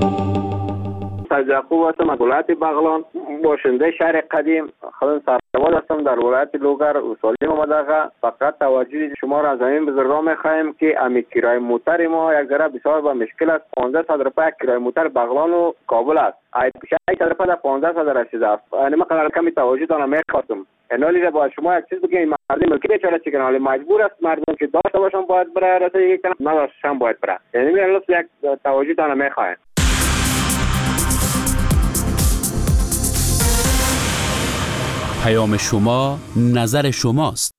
یعقوب هستم از ولایت بغلان، باشنده شهر قدیم. خودم سرباز هستم در ولایت لوگر و سالم آمده. فقط توجه شما را از همین بزرگان میخواهیم که امی کرای موتر ما یک ذره بسیار با مشکل است. 1500 روپیه کرای موتر بغلان و کابل است. 600 روپیه در 1500 رسیده است. یعنی من قدر کمی توجه دارم میخواستم. انالی را با شما یک چیز بگیم، مردم ملکی بیچاره چیکن حالی مجبور است مردم که داشته باشن باید بره رسیدگی کنن، نداشتن باید بره. یعنی من یک توجه دارم میخواهیم. پیام شما نظر شماست.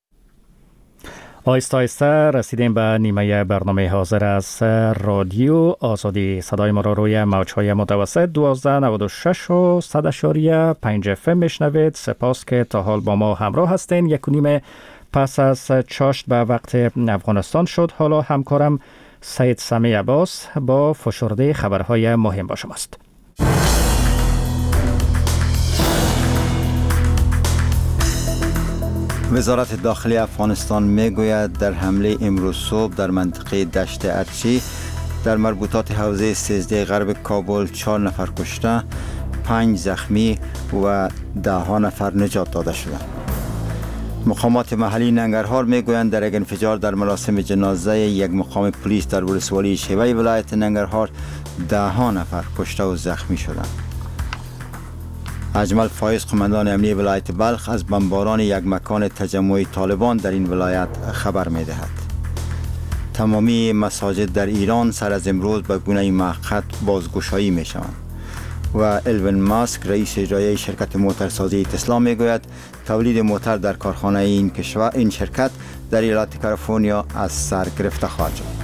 آیسته آیسته رسیدیم به نیمه برنامه حاضر از رادیو آزادی. صدای ما را روی موج‌های متوسط 1296 و 100.5 FM میشنوید. سپاس که تا حال با ما همراه هستین. 1:30 پس از چاشت به وقت افغانستان شد. حالا همکارم سید سمی عباس با فشرده خبرهای مهم با شماست. وزارت داخلی افغانستان میگوید در حمله امروز صبح در منطقه دشت ارچی در مربوطات حوزه 13 غرب کابل 4 نفر کشته، 5 زخمی و 10 نفر نجات داده شدند. مقامات محلی ننگرهار میگویند در یک انفجار در مراسم جنازه یک مقام پلیس در ولسوالی شیوه ولایت ننگرهار 10 نفر کشته و زخمی شدند. اجمل فایز قماندان امنیه ولایت بلخ از بمباران یک مکان تجمع طالبان در این ولایت خبر می دهد. تمامی مساجد در ایران سر از امروز به گونه موقت بازگشایی می شوند و ایلون ماسک رئیس اجرایی شرکت موترسازی تسلا می گوید تولید موتر در کارخانه این شرکت در ایالت کالیفرنیا از سر گرفته خواهد شد.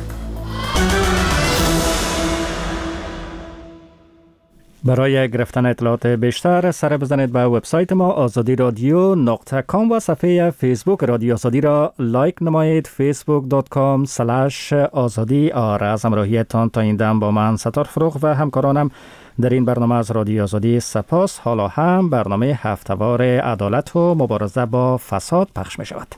برای گرفتن اطلاعات بیشتر سر بزنید به وبسایت ما azadi.radio.com و صفحه فیسبوک رادیو آزادی را لایک نمایید. facebook.com/azadi. از همراهیتان تا این دم با من ستار فروغ و همکارانم در این برنامه از رادیو آزادی سپاس. حالا هم برنامه هفته‌وار عدالت و مبارزه با فساد پخش می شود.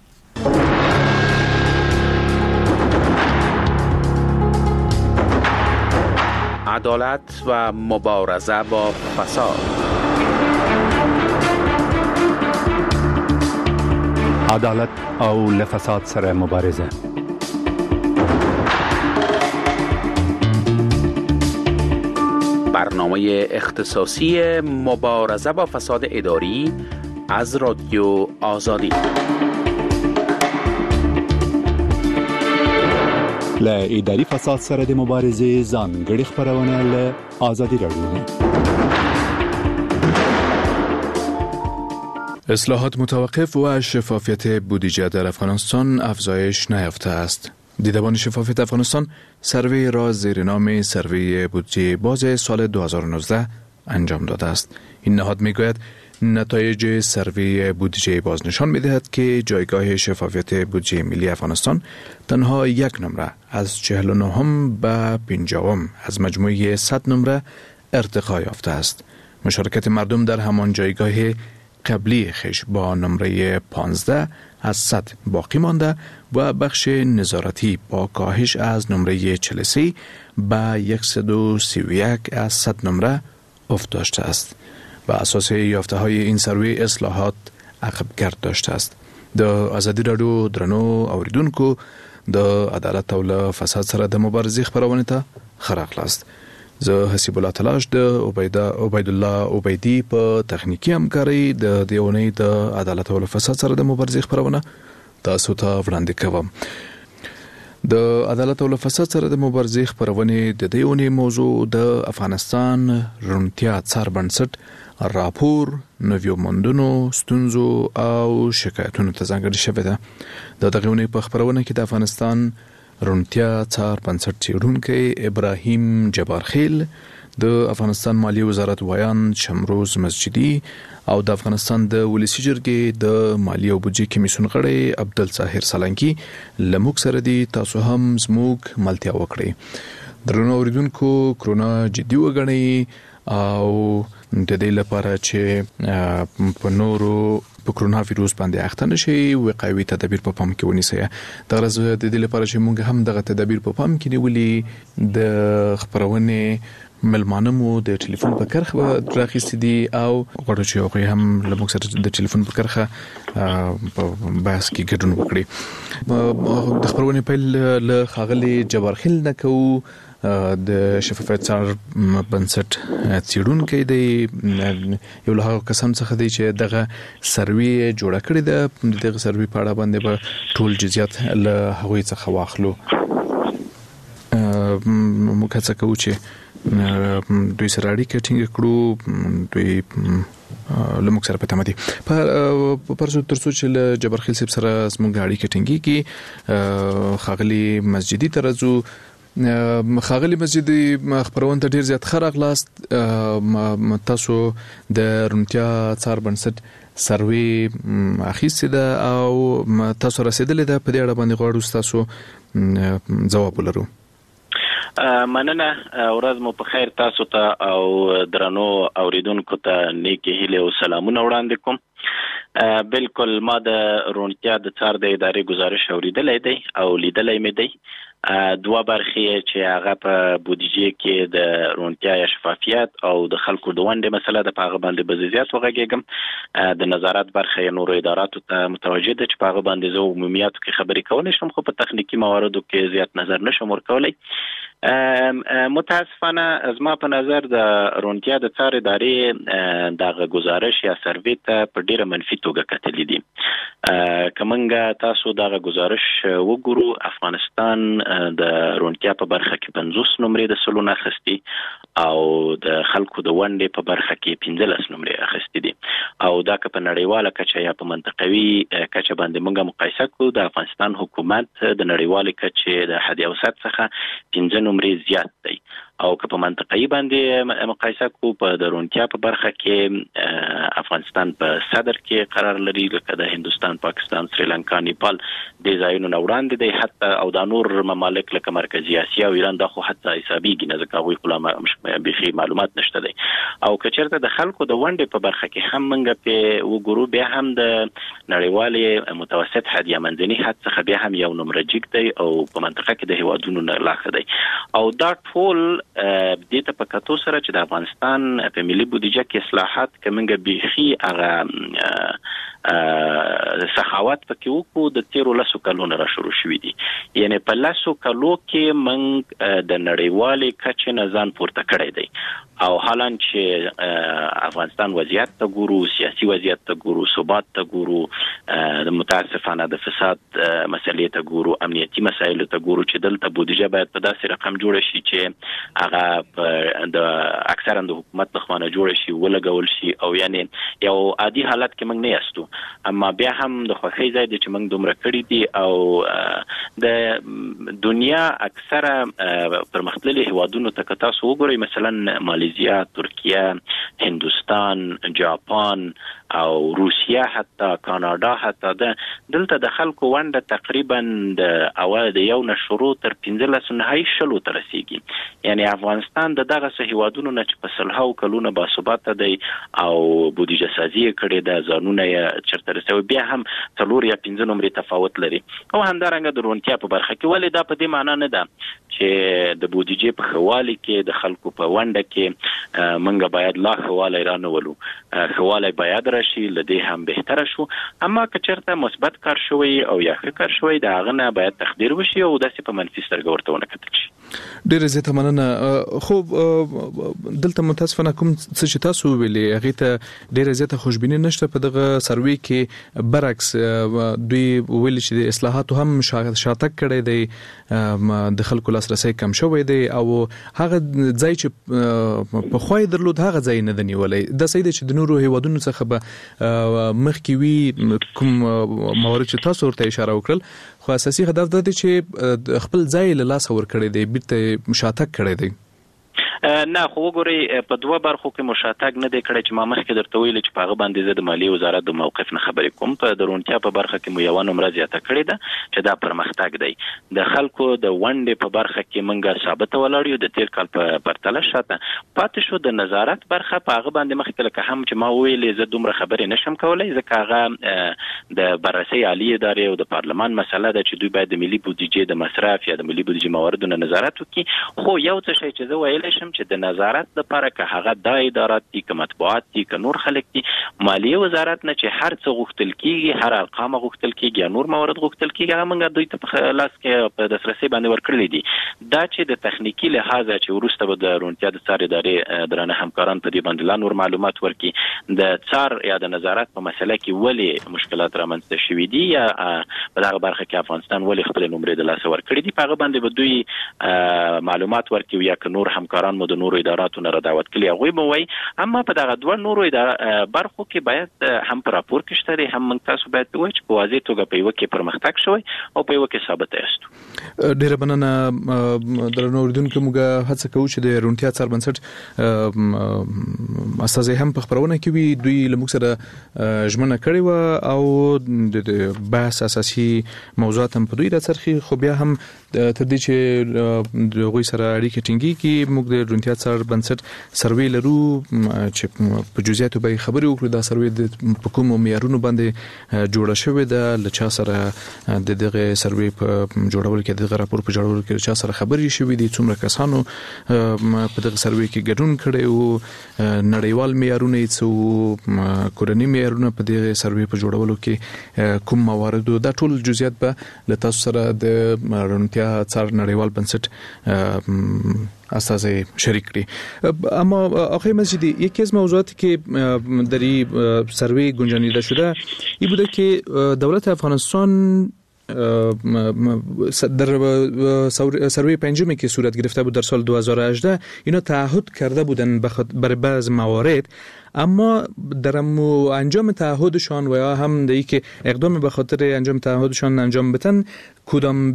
عدالت و مبارزه با فساد. عدالت او لفساد سره مبارزه. برنامه اختصاصی مبارزه با فساد اداری از رادیو آزادی. له اداري فساد سره د مبارزې ځانګړي خبرونه له آزادي رادیو. اصلاحات متوقف و شفافیت بودجه در افغانستان افزایش نیافته است. دیدبان شفافیت افغانستان سروی را زیر نام سروی بودجه باز سال 2019 انجام داده است. این نهاد میگوید نتایج سروی بودجه باز نشان می‌دهد که جایگاه شفافیت بودجه ملی افغانستان تنها 1 نمره از 49 به 50 از مجموعه 100 نمره ارتقا یافته است. مشارکت مردم در همان جایگاه قبلی خیش با نمره 15 از 100 باقی مانده و بخش نظارتی با کاهش از نمره 43 به 131 از 100 نمره افت داشته است. بر اساس یافته های این سروی اصلاحات عقبگرد داشته است. د آزادی رادیو درنو اوریدونکو د عدالت او فساد سره د مبارزې خبرونه ته خراغلاست. زه حسیب الله تلاش د عبید الله عبیدی په تخنیکی همکاري د دیونی د عدالت او فساد سره د مبارزې خبرونه تاسو ته وړاندې کوم. د عدالت او فساد سره د مبارزې خبرونه د دیونی موضوع د افغانستان روڼتیا څار بنسټ راپور نویو موندنو ستونزو او شکایتونو ته ځانګړې شوې ده. د دغه ونې په خبرونه کې د افغانستان روڼتیا څار بنسټ څېړونکی ابراهیم جبارخیل، د افغانستان مالیې وزارت وایان شمروز مسجدي او د افغانستان د ولسی جرګې د مالیې او بودجې کمیسیون غړی عبدالظاهر سالنګي لموږ سره دي. تاسو هم زموږ ملتیا وکړئ. درنو اوریدونکو، کرونا جدي وګڼئ او د دې لپاره چې په نورو په کرونا وایروس باندې اخته نشي وقایوي تدابیر په پام کې ونیسئ. د غرض د دې لپاره چې موږ هم دغه تدابیر په پام کې نیولې د خبرونه ملمانه مو د ټلیفون په کرخه راخېستې دي او غواړو چې هغوی هم له موږ سره د ټلیفون په کرخه په بحث کې ګډون وکړي. د خبرونه پیل له ښاغلي جبارخیل نه کوو. د شفافیت څار بنسټ څېړونکی دی، یو له هغو کسانو څخه دی چې دغه سروي جوړه کړې ده. دغه سروي په اړه باندې به ټول جزئیات له هغوی څخه واخلو. موږ هڅه کوو چې دوی سره اړیکه ټینګه کړو، دوی لموږ سره په تمدي پرسو ترڅو چې له جبرخیل صاحب سره زموږ اړیکه ټینګي کی خاغلی مسجدي ترزو خاغلی مسجدي خبرونه ډیر زیات خراغلاست تاسو د رونتیا څار بنسټ سروي اخیسته ده او تاسو رسیدلې ده په دې اړه باندې غواړو تاسو جواب ولرو. مننه ورځ مو په خیر تاسو ته او درنو اوریدونکو ته نیکی هیله او سلامونه وړاندې کوم. بالکل ما د رونتیا د څار د ادارې گزارش اوریدلې دی او لیدلې مې دی. دوه برخې چې هغه په بودیجې کې د رونتیا یا شفافیت او د خلکو د ونډې مسله د پاغه باندې بزیات وغږیږم. د نظارت برخه یا نور اداراتو ته متوجه ده چې پاغه باندې زه عمومیاتو کې خبرې کولای شم خو په تخنیکی مواردو کې زیات نظر نشم ورکولای. متاسفانه از ما په نظر د رونتیا د څار ادارې دغه گزارش یا سروې ته په ډیره منفي توګه کتلې دي. کومنګ تاسو دغه گزارش وګورو افغانستان د رونتیا په برخه کې 50 نمرې د سلونه اخستي او د خلکو د ونډې په برخه کې 15 نمرې اخستي دي او دا که په نړیواله کچه یا په منطقوي کچه باندې موږ مقایسه کوو د افغانستان حکومت د نړیوالې کچه د حد اوسط څخه 15 نمرې زیات دی او که په منطقوي باندې مقایسه کوو په د رونتیا په برخه کې افغانستان په صدر کې قرار لري لکه د هندستان، پاکستان، سریلانکا، نیپال د ځایونو نه وړاندې دی حتی او د نور ممالک لکه مرکزی اسیا او ایران دا خو حتی حسابيږي نه ځکه هغوی خپل بيخي معلومات نشته دی او که چېرته د خلکو د ونډې په برخه کې هم موږ په وګورو بیا هم د نړیوالې متوسط حد یا منځني حد څخه بیا هم یو نمره جګ دی او په منطقه کې د هیوادونو نه لاخه دی او دا ټول دې ته په کتو سره چې د افغانستان په ملي بودیجه کې اصلاحات کومنګ بيخي هغه سخاوت پکې وکړو د 13 کلونو را شروع شوې دي یعنی په 10 کلو کې موږ د نړیوالې کچې نه ځان پورته کړی دی او حالان چې افغانستان وضعیت ته ګورو سیاسي وضعیت ته ګورو ثبات ته ګورو د متاسفانه د فساد مسلې ته ګورو امنیتي مسایل ته ګورو چې دلته بودیجه باید په داسې رقم جوړ شي چې هغه د اکثرا د حکومت لخوا جوړ شي ولګول شي او یعنی یو عادي حالت کې موږ نه یاستو اما بیا هم د خوښۍ ځای دی چې موږ دومره کړی دي او د دنیا اکثره پرمختللي هیوادونو ته تاسو وګورئ مثلا ماليزیا، ترکیه، هندوستان، جاپان او روسیا حتی کاناډا حتی دلته د خلکو ونډه تقریبا د اول د یو نشرو تر 15 نهایی شلو تر رسیدي یعنی افغانستان د دغه هیوادونو نه چې په سلهاو کلونه با ثبات دی او بودیجه سازي کړي د ځانونه چرته رسوي بیا هم 3 یا 15 نمرې تفاوت لري او همدارنګه د رونتیا په برخه کې ولې دا په دې معنی نه ده چې د بودیجې په خواله کې د خلکو په ونډه کې منګه باید لا خواله ایران ولو خواله باید راشي لدې هم بهتره شو اما که چرته مثبت کار شوی او یا ښه کار شوی دا غنه باید تقدیر وشي او داسې په منفي سترګه ورته ونه کتل شي. ډېر زیاته مننه. خو دلته متاسفانه کوم څه چې تاسو ویلي هغه ته ډېر زیاته خوشبیني نشته په دغه سروي کې برعکس دوی ویل چې د اصلاحاتو هم شاتګ کړي دی د خلکو لاسرسي کم شوی دی او هغه ځای چې په خوای درلود هغه ځای نه دی نیولې د سید چې د نورو هیوادونو څخه به مخکې وي کوم موارد چې تاسو ورته اشاره وکړل خو اساسي هدف دا دی چې خپل ځای له لاس ور کړی دی بیرته مشاتک کړی دی نه خو وګورئ په دوه برخو کې مشاتګ نه دی کړی چې ما مخکې درته ویل چې په هغه باندې زه د مالیې وزارت د موقف نه خبرې کوم په درونتیا په برخه کې مو یو نمره زیاته کړې ده چې دا پرمختګ دی د خلکو د ونډې په برخه کې مونږه ثابته ولاړ یو د تیر کال په پرتله شاته پاتې شو د نظارت برخه په هغه باندې مخکې لکه هم چې ما ویلې زه دومره خبرې نشم کولای ځکه هغه د بررسي عالی ادارې او د پارلمان مسله ده چې دوی باید د ملي بودیجې د مصرف یا د ملي بودیجې مواردو نه نظارت وکړي خو یو څه شی چې زه ویلی شم چې د نظارت لپاره که هغه د ادارات دي که مطبوعات دي که نور خلک دي مالیه وزارت نه چې هر څه غوښتل کیږي هر ارقام غوښتل کیږي یا نور موارد غوښتل کیږي هغه موږ دوی ته په لاس کې په دسترسي باندې ورکړل دي دا چې د تخنیکی لحاظه چې ورسته به د رونتیا د څار ادارې درانه همکاران په دې باندې لا نور معلومات ورکړي د څار یا د نظارت په مسله کې ولې مشکلات رامنځته شوي دي یا په دغه برخه کې افغانستان ولې خپل نمرې د لاس ورکړي دي په هغه باندې به دوی معلومات ورکړي یا که نور همکاران مو د نورو اداراتو نه دعوت کړي هغه به وای اما په دغه دوه نورو برخو کې باید هم پر راپور کې شته هم موږ تاسو باید وایو چې په واضح توګه په یو کې پرمختګ شوی او په یو کې ثابت است. ډیره مننه درنو اوریدونکو موږ هڅه کوو چې د روڼتیا څار بنسټ اساس هم په خبرونه کې وي دوی لموږ سره ژمنه کړې و او د بحث اساسي موضوعات هم په دوی راڅرخي خو بیا هم تر دې چې د غوي سره اړیکې ټینګي کې موږ د روڼتیا څار بنسټ سروې لرو چې په جزئیاتو به خبرې وکړو دا سروې د کوم معیارونو باندې جوړه شوې ده لچا سره د دغه سروې په جوړول کې دغه راپور په جوړول کې چا سره خبرې شوې دي څومره کسانو په دغه سروې کې ګډون کړي او نړیوال معیارونه څو کورنی معیارونه په دغه سروې په جوړولو کې کوم موارد دا ټول جزئیات به له تاسو سره د روڼتیا څار نړیوال بنسټ اساس شریک کړي. اما آقای مسجدی یکی از موضوعاتی که در این سروی گنجانیده شده این بوده که دولت افغانستان در سروی پنجمی که صورت گرفته بود در سال 2018 اینا تعهد کرده بودن برای بعض موارد اما در انجام تعهدشان و یا هم دیگه که اقدام به خاطر انجام تعهدشان انجام بدن کدام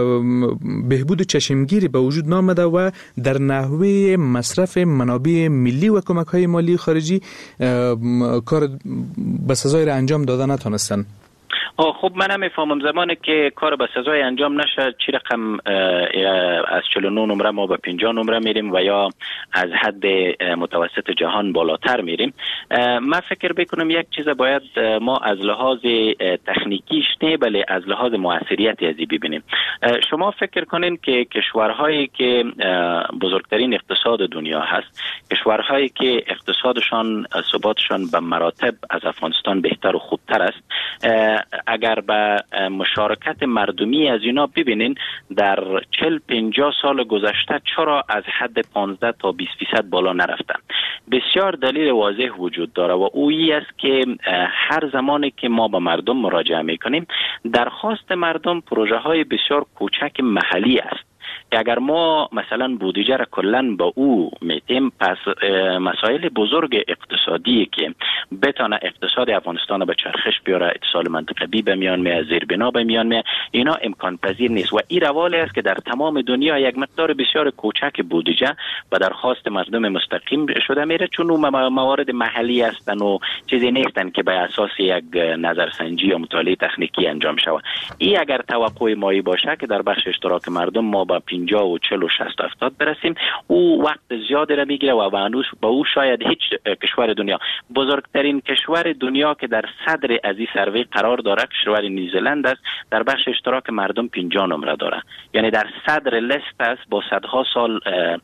بهبود چشمگیری به وجود نامده و در نحوه مصرف منابع ملی و کمک‌های مالی خارجی کار به سزای را انجام داده نتونستن. خب من هم میفهمم زمانی که کار به سزای انجام نشه چی رقم از 49 نمره ما به 50 نمره میریم و یا از حد متوسط جهان بالاتر میریم. من فکر بکنم یک چیز باید ما از لحاظ تکنیکیش نه بله از لحاظ موثریت ازی ببینیم. شما فکر کنین که کشورهایی که بزرگترین اقتصاد دنیا هست کشورهایی که اقتصادشان ثباتشان به مراتب از افغانستان بهتر و خوبتر است اگر به مشارکت مردمی از اینا ببینین در 40-50 سال گذشته چرا از حد 15 تا 20% بالا نرفتن. بسیار دلیل واضح وجود داره و اویی است که هر زمانی که ما به مردم مراجعه میکنیم درخواست مردم پروژه های بسیار کوچک محلی است. اگر ما مثلا بودجه را کلن با او میتیم پس مسائل بزرگ اقتصادی که بتونه اقتصاد افغانستان به چرخش بیاره اتصال منطقه‌ای به میان میاد زیربنا به میان میاد اینا امکان پذیر نیست و این روالی است که در تمام دنیا یک مقدار بسیار کوچک بودجه و درخواست مردم مستقیم شده میره چون موارد محلی هستن و چیزی نیستن که به اساس یک نظرسنجی یا مطالعه تکنیکی انجام شود. این اگر توقع مایی باشه که در بخش اشتراک مردم ما با 50 و 40 و 60 و 70 برسیم او وقت زیادی را میگیره و با او شاید هیچ کشور دنیا بزرگترین کشور دنیا که در صدر از این سروی قرار داره کشور نیوزلند است در بخش اشتراک مردم 50 نمره داره یعنی در صدر لیست است با صدها سال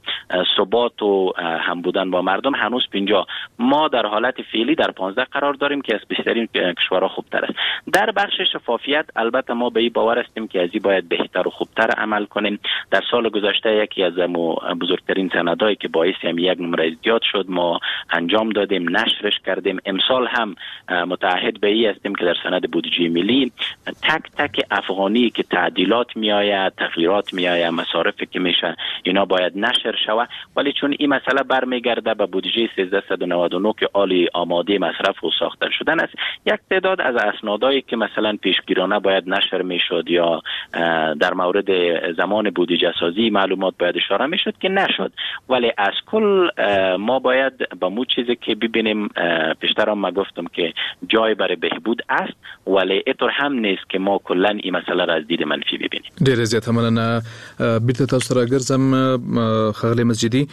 ثبات و هم بودن با مردم هنوز 50 ما در حالت فعلی در 15 قرار داریم که از بهترین کشورها خوبتر است. در بخش شفافیت البته ما به این باور هستیم که از این باید بهتر و خوبتر عمل کنیم. در سال گذشته یکی از بزرگترین سندایی که باعث هم یک نمره زیاد شد ما انجام دادیم نشرش کردیم. امسال هم متعهد به این هستیم که در سند بودجه ملی تک تک افغانی که تعدیلات میآید تغییرات میآید مصارفی که میشه اینا باید نشر شود ولی چون این مسئله برمیگرده به بودجه 1399 که عالی آماده مصرف و ساخته شدن است یک تعداد از اسنادایی که مثلا پیشگیرانه باید نشر میشد یا در مورد زمان بودجه سازی معلومات باید اشاره میشد که نشد ولی از کل ما باید با مو چیزی که ببینیم پیشتر هم گفتم که جای برای بهبود است ولی اینطور هم نیست که ما کلا این مسئله را از دید منفی ببینیم. ډیر زیات مننه بیرته تاسو را ګرځم خغلی مسجدی.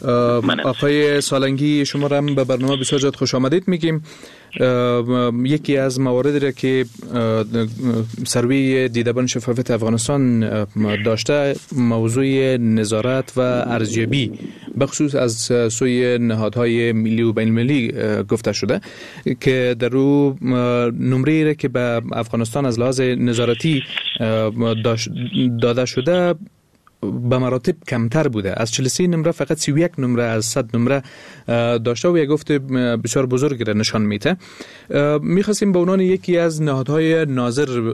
آقای سالنگی شما را هم به برنامه بسیار زیاد خوش آمدید میگیم. یکی از مواردی را که سروی دیدبان شفافیت افغانستان داشته موضوع نظارت و ارزیابی بخصوص از سوی نهادهای ملی و بین المللی گفته شده که در رو نمره را که به افغانستان از لحاظ نظارتی داده شده به مراتب کمتر بوده. از 43 نمره فقط 31 نمره از 100 نمره داشته و یک گفت بسیار بزرگی را نشان میده. میخواستیم به عنوان یکی از نهادهای ناظر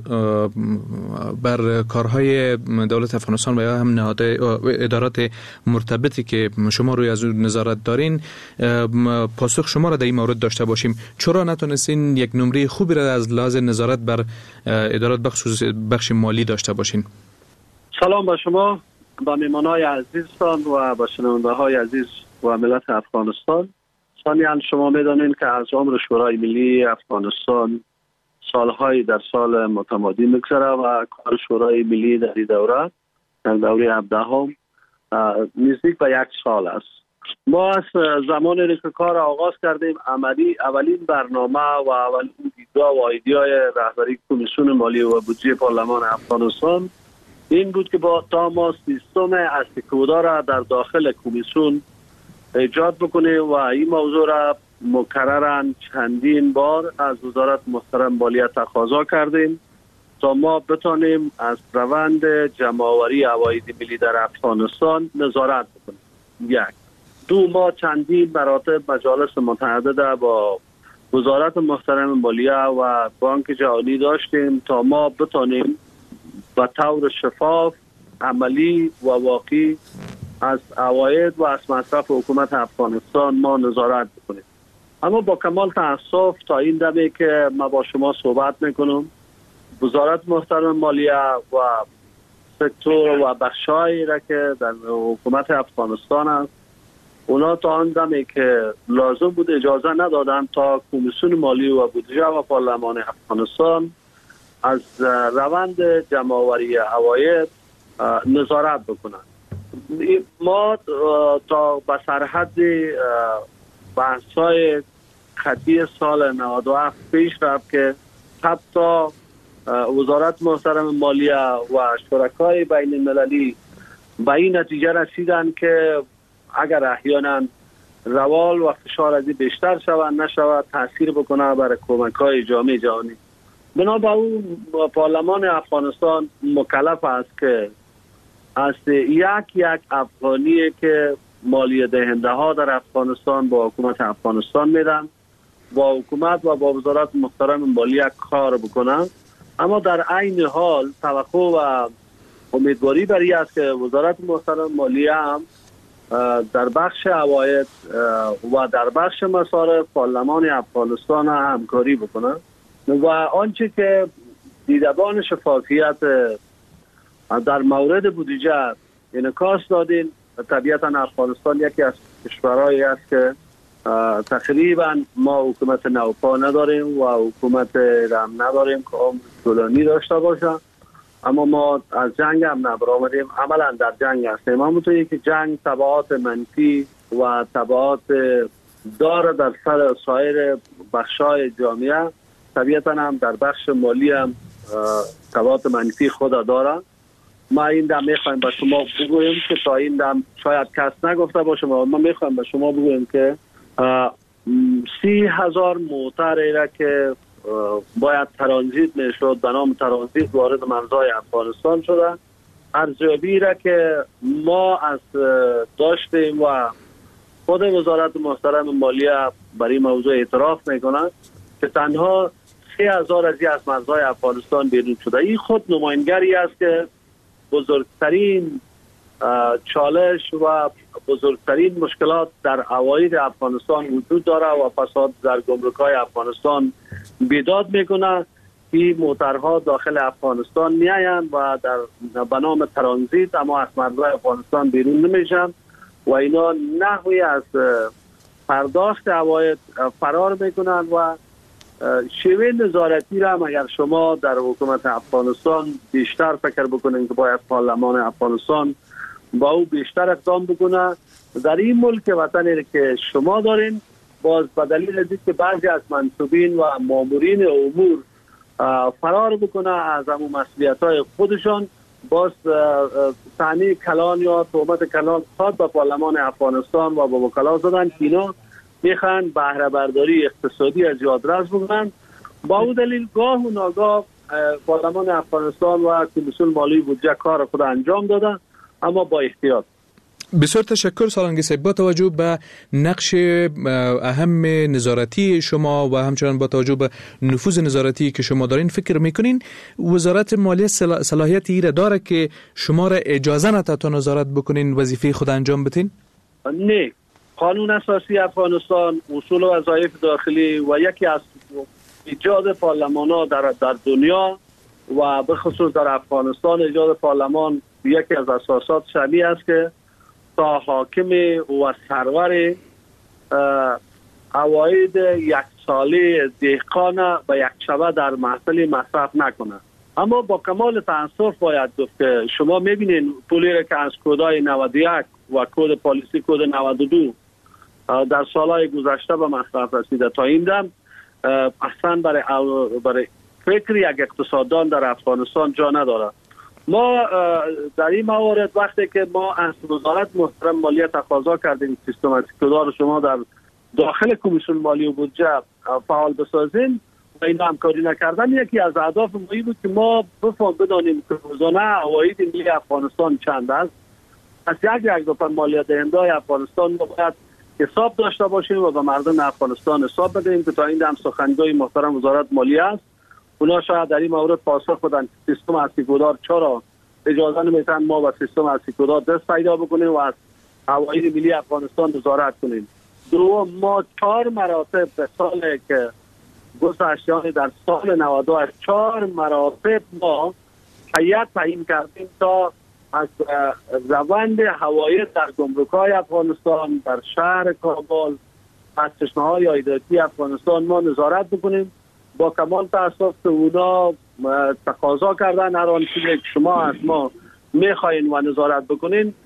بر کارهای دولت افغانستان و یا هم ادارات مرتبطی که شما روی از اون نظارت دارین پاسخ شما را در این مورد داشته باشیم. چرا نتونستین یک نمره خوبی را از لحاظ نظارت بر ادارات بخش مالی داشته باشین؟ سلام به شما، با میمانای عزیزتان و با شنونده های عزیز و ملت افغانستان. ثانیاً شما میدانید که از عمر شورای ملی افغانستان سالهای در سال متمادی میگذره و کار شورای ملی در این دوره در دوره 17 نزدیک به 1 سال است. ما از زمانی که کار آغاز کردیم اولین برنامه و اولین دیدگاه و ایده‌های رهبری کمیسیون مالی و بودجه پارلمان افغانستان این بود که تا ما سیستم استیکودا را در داخل کمیسیون ایجاد بکنیم و این موضوع را مکرراً چندین بار از وزارت محترم مالیه تقاضا کردیم تا ما بتانیم از روند جمع‌آوری عواید ملی در افغانستان نظارت بکنیم. 1. 2. ما چندین مراتب مجالس متعدده با وزارت محترم مالیه و بانک جهانی داشتیم تا ما بتانیم به طور شفاف، عملی و واقعی از عواید و از مصرف حکومت افغانستان ما نظارت بکنیم. اما با کمال تأسف تا این دمه که ما با شما صحبت میکنم وزارت محترم مالیه و سکتور و بخشایی را که در حکومت افغانستان است اونا تا آن دمه که لازم بود اجازه ندادن تا کمیسیون مالی و بودجه و پارلمان افغانستان از روند جمع‌آوری عواید نظارت بکنند. ما تا به سرحد بحث‌های خطی سال 97 پیش رفت که حتی وزارت محترم مالیه و شرکای بین المللی به این نتیجه رسیدند که اگر احیانا روال و فشار از بیشتر شود نشود تاثیر بکنه برای کمک‌های جامعه جهانی. بنابر اون پارلمان افغانستان مکلف است که از یک افغانی که مالیه دهنده ها در افغانستان با حکومت افغانستان میدن با حکومت و با وزارت محترم مالیه کار بکنن، اما در عین حال توقع و امیدواری بر این است که وزارت محترم مالیه هم در بخش عواید و در بخش مصارف پارلمان افغانستان همکاری بکنن و آنچه که دیدبان شفافیت در مورد بودجه انعکاس دادین. طبیعتا افغانستان یکی از کشورهایی است که تقریبا ما حکومت نوپا نداریم و حکومت رم نداریم که عمر طولانی داشته باشه، اما ما از جنگ هم نبرآمدیم، عملا در جنگ هستیم. همونطوری که جنگ تبعات منفی و تبعات داره در سایر بخشای جامعه، طبیعتا هم در بخش مالی هم تبعات منفی خود داره. ما این دم میخوایم به شما بگویم که تا این دم شاید کس نگفته باشه، ما میخوایم به شما بگویم که 30,000 موتر را که باید ترانزیت میشد به نام ترانزیت وارد مرزهای افغانستان شده. ارزیابی را که ما از داشتیم و خود وزارت محترم مالیه برای موضوع اعتراف میکنند که تنها 3,000 از مرزهای افغانستان بیرون شده. این خود نمایندگی است که بزرگترین چالش و بزرگترین مشکلات در عواید افغانستان وجود داره و فساد در گمرک‌های افغانستان بیداد میکنه که موترها داخل افغانستان میآیند و در به نام ترانزیت اما از مرزهای افغانستان بیرون نمیشن و اینا نحوی از پرداخت عواید فرار میکنن و شیوه نظارتی را اگر شما در حکومت افغانستان بیشتر فکر بکنید که باید پارلمان افغانستان با او بیشتر اقدام بکنه در این ملک وطنی که شما دارین، باز به دلیل از اینکه بعضی از منصوبین و مامورین امور فرار بکنه از همون مسئولیت‌های خودشان، باز طعنه کلان یا تهمت کلان خود به پارلمان افغانستان و با وکلا زدن که اینا میخوان بهره برداری اقتصادی از یادرس بکنن. با اون دلیل گاه و ناگاه پارلمان افغانستان و کمیسیون مالی بودجه کار خود انجام دادن، اما با احتیاط. بسیار تشکر سالنگی صاحب. با توجه به نقش اهم نظارتی شما و همچنان با توجه به نفوذ نظارتی که شما دارین، فکر میکنین وزارت مالیه صلاحیت ایره داره که شما را اجازه نده تا نظارت بکنین وظیفه خود انجام بدین؟ نه، قانون اساسی افغانستان، اصول و وظایف داخلی و یکی از ایجاد پارلمان‌ها در دنیا و به خصوص در افغانستان ایجاد پارلمان یکی از اساسات شرعی است که تا حاکم و سرور عواید یک ساله دهقان به یک شبه در محصول مصرف نکنه. اما با کمال تأسف باید گفت که شما میبینین پولی را که از کودای 91 و کود پالیسی کود 92 در سالهای گذشته به مصرف رسیده، تا این دم اصلا برای فکر یک اقتصاددان در افغانستان جا نداره. ما در این موارد وقتی که ما از وزارت محترم مالیه تقاضا کردیم سیستماتیک کدار شما در داخل کمیسیون مالی و بودجه فعال بسازیم و این همکاری نکردن، یکی از اهداف ما بود که ما بدانیم که روزانه عواید ملی افغانستان چند است. از یک دفعه مالیه دهنده‌های افغانستان ما باید حساب داشته باشیم و به مردم افغانستان حساب بدهیم که تا این دم سخنگوی محترم وزارت مالیه است. اونا شاید در این مورد پاسخ بدن سیستم اسیکودار چرا اجازه نمیتن ما با سیستم اسیکودار دست پیدا بکنیم و از عواید ملی افغانستان نظارت کنیم. دوم، ما 4 مراتب به سال که گذشت، یعنی در سال 98 4 مراتب ما هیئت تعیین کردیم تا از روند حواید در گمرک‌های افغانستان در شهر کابل از چشمه‌های عایداتی افغانستان ما نظارت بکنیم. با کمال تأسف که اونا تقاضا کردن هر آن چیزی که شما از ما میخواین و نظارت بکنین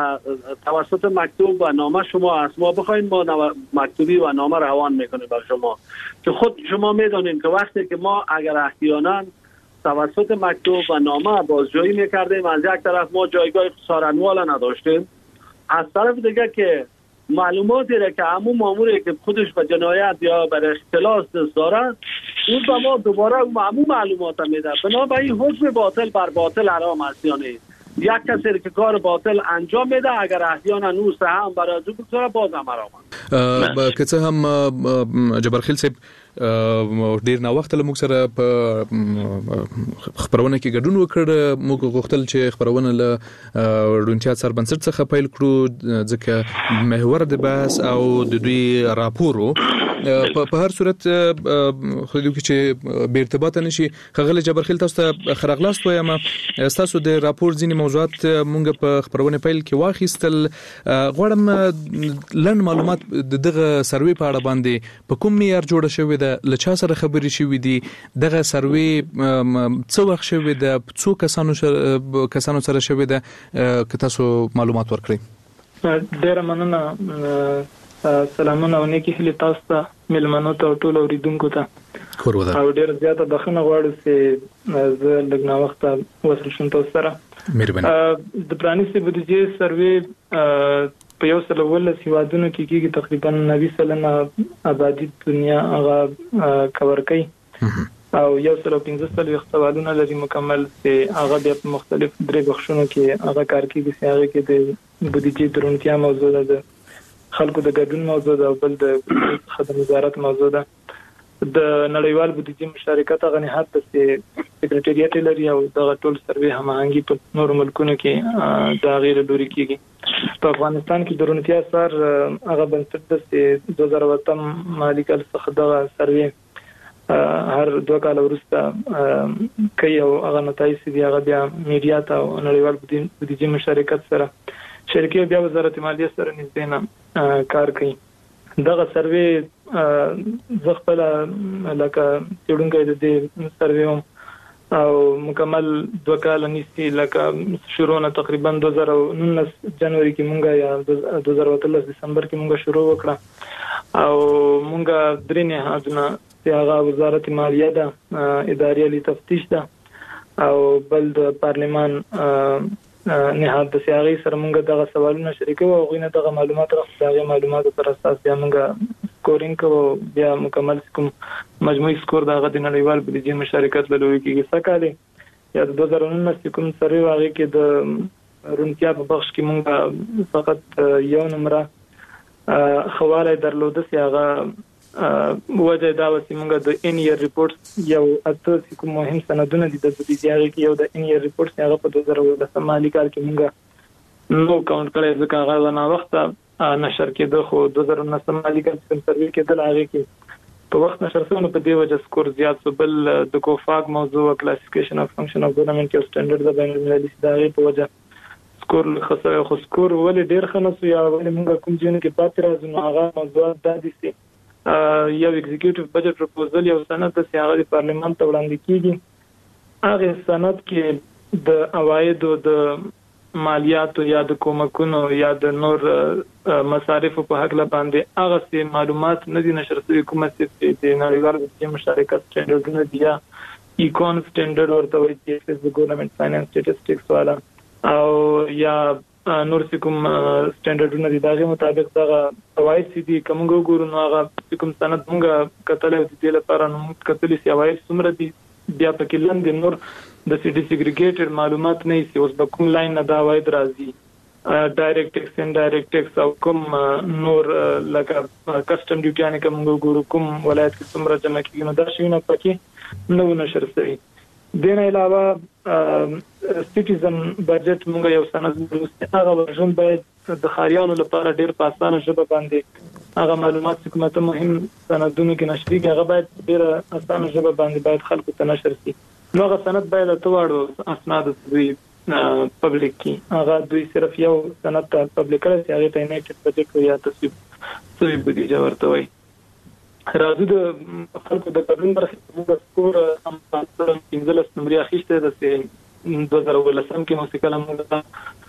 توسط مکتوب و نامه شما از ما بخواین، ما مکتوبی و نامه روان میکنیم بر شما، که خود شما میدونین که وقتی که ما اگر احیانا توسط مکتوب و نامه بازجویی میکردیم، از یک طرف ما جایگاه اختصارانوال نداشتیم، از طرف دیگه که معلوماتی را که همون ماموری که خودش به جنایت یا بر اختلاس دست داره اون به ما دوباره همون معلومات میده. بنابراین حکم باطل بر باطل حرام است. یعنی یک کسی که کار باطل انجام میده اگر احیانا او هم برای جو بگذاره باز هم حرام است. که څه هم جبرخیل صاحب ډیر نه وخت له موږ سره په خبرونه کې ګډون وکړ. موږ غوښتل چې خبرونه له روڼتیا سربنسټ څخه پیل کړو ځکه محور د بحث او د دوی راپورو په هر صورت خو دې چې به ارتباط نشي. خغل جبرخیل تاسو ته خرغلاست وایم، تاسو د راپور ځینې موضوعات موږ په خبرونه پیل کې واخیستل. غواړم لن معلومات دغه سروي په اړه باندې په کوم معیار جوړ شوی ده، لچا سره خبرې شوې دي، دغه سروي څو وخت شوی ده، څو کسانو سره شوی ده، که تاسو معلومات ورکړئ. ډیره مننه. سلامونه او نیکی هیله تاسو ته، ملمنو ته او ټول اوریدونکو ته. او ډیره زیاته بخښنه غواړم چې زه لږ نا وخته وصل شوم تاسو سره. مهرباني. د پرانیستې بودیجې سروي په یو سل ول هیوادونو کې کېږي، تقریبا 90% آبادی دنیا هغه کور کوي او یو سل 15 هیوادونه لري مکمل چې هغه بیا په مختلف درې بخښونو کې هغه کار کوي. چې هغه کې د بودیجې درونتیا موضوع ده، خلکو د ګډون موضوع ده او بل د خدمات وزارت موضوع ده. د نړیوال بودیجې مشارکت هغه نه حد چې سکرټریټ لري او د ټول سروي هماهنګي په نور ملکونو کې د غیر لوري کېږي. په افغانستان کې درونتیا سر هغه بنسټ د 2008 مالی کال څخه د سروي هر 2 کال وروسته کوي او هغه نتایج دي هغه بیا میډیا ته او نړیوال بودیجې مشارکت سره شرکت بیا وزارت مالیه سره نږدې نه کار کوي. دغه سروي زغپل لکه چړونګې د دې سروي او مکمل 2 کال نيسي لکه شروع نه تقریبا 2019 جنوري کې مونږه یا 2013 دسمبر کې مونږه شروع وکړه او مونږه درې نه چې هغه وزارت مالیه ده، ادارې لې تفتیش ده او بل د پارلمان نهاد د سیاغي سره مونږ دغه سوالونه شریکو او غوینه دغه معلومات راځي. معلوماتو پر اساس بیا مونږ سکورینګ کوو، بیا مکمل کوم مجموعي سکور دغه د نړیوال بودیجې مشارکت له لوري کېږي. سکهاله یا د 2019 کوم سره واغې کې د رونتیا په بخش کې مونږ فقط یو نمبر خواله درلوده چې هغه وجه دا و چې مونږ د ان ایئر ریپورټ یو اته کوم مهم سندونه دي د دې هغه کې یو د ان ایئر ریپورټ هغه په 2010 مالی کال کې مونږ نو کاونټ کړی ځکه هغه نه وخت نشر کېده خو 2019 مالی کال کې سروي کېدل هغه کې په وخت نشر شوی په دې وجه سکور زیات سو بل د کوفاګ موضوع کلاسیفیکیشن اف فنکشن اف ګورنمنت یو سټانډرډ د بین المللي ادارې په وجه سکور خسره خو سکور ولې ډیر خنسو یا ولې موږ کوم ځین کې پاتې راځو نو هغه موضوعات د دې یو ایگزیکیوټیو بجټ پروپوزل یو سند د سیاغه پارلیمان ته وړاندې کیږي هغه سند کې د عواید او د مالیات یا د کومکونو یا د نور مصارف په حق لا باندې هغه سي معلومات نه دي نشر شوی کومه چې د نړیوال د مشارکت سټانډرډونه دي ایکون سټانډرډ ورته وایي چې د ګورنمنت فاینانس سټټیسټکس والا او یا نور کوم سټانډرډونه دي دغه مطابق دغه عواید سي کوم ګورو نو هغه کوم سند موږ کتل د لپاره نو کتل سي عواید څومره دي بیا په کې لاندې نور د سی ډي سیګریګیټډ معلومات نه سي اوس به کوم لاین نه دا وای درازي ډایرکټ ټیکس ان ډایرکټ ټیکس او کوم نور لکه کسٹم ډیوټي ان کوم ګورو کوم ولایت کې څومره جمع کیږي نو دا شی نه پکې نو نشر شوی دین علاوه سټیزن بجټ موږ یو سند هغه ورژن باید د خاریانو لپاره ډیر په اسانه ژبه باندې هغه معلومات چې کومه مهم سندونو کې نشري هغه باید ډیر اسانه ژبه باندې باید خلکو ته نشر شي نو هغه سند باید ته واړو اسناد دوی پبلک کې هغه دوی صرف یو سند ته پبلک کړي هغه ته نه بجټ یا تصویب سوی بودیجه ورته وي راځو د خلکو د قانون برخه د سکور هم په 15 نمبر اخیسته د 2013 کې موسیقه موږ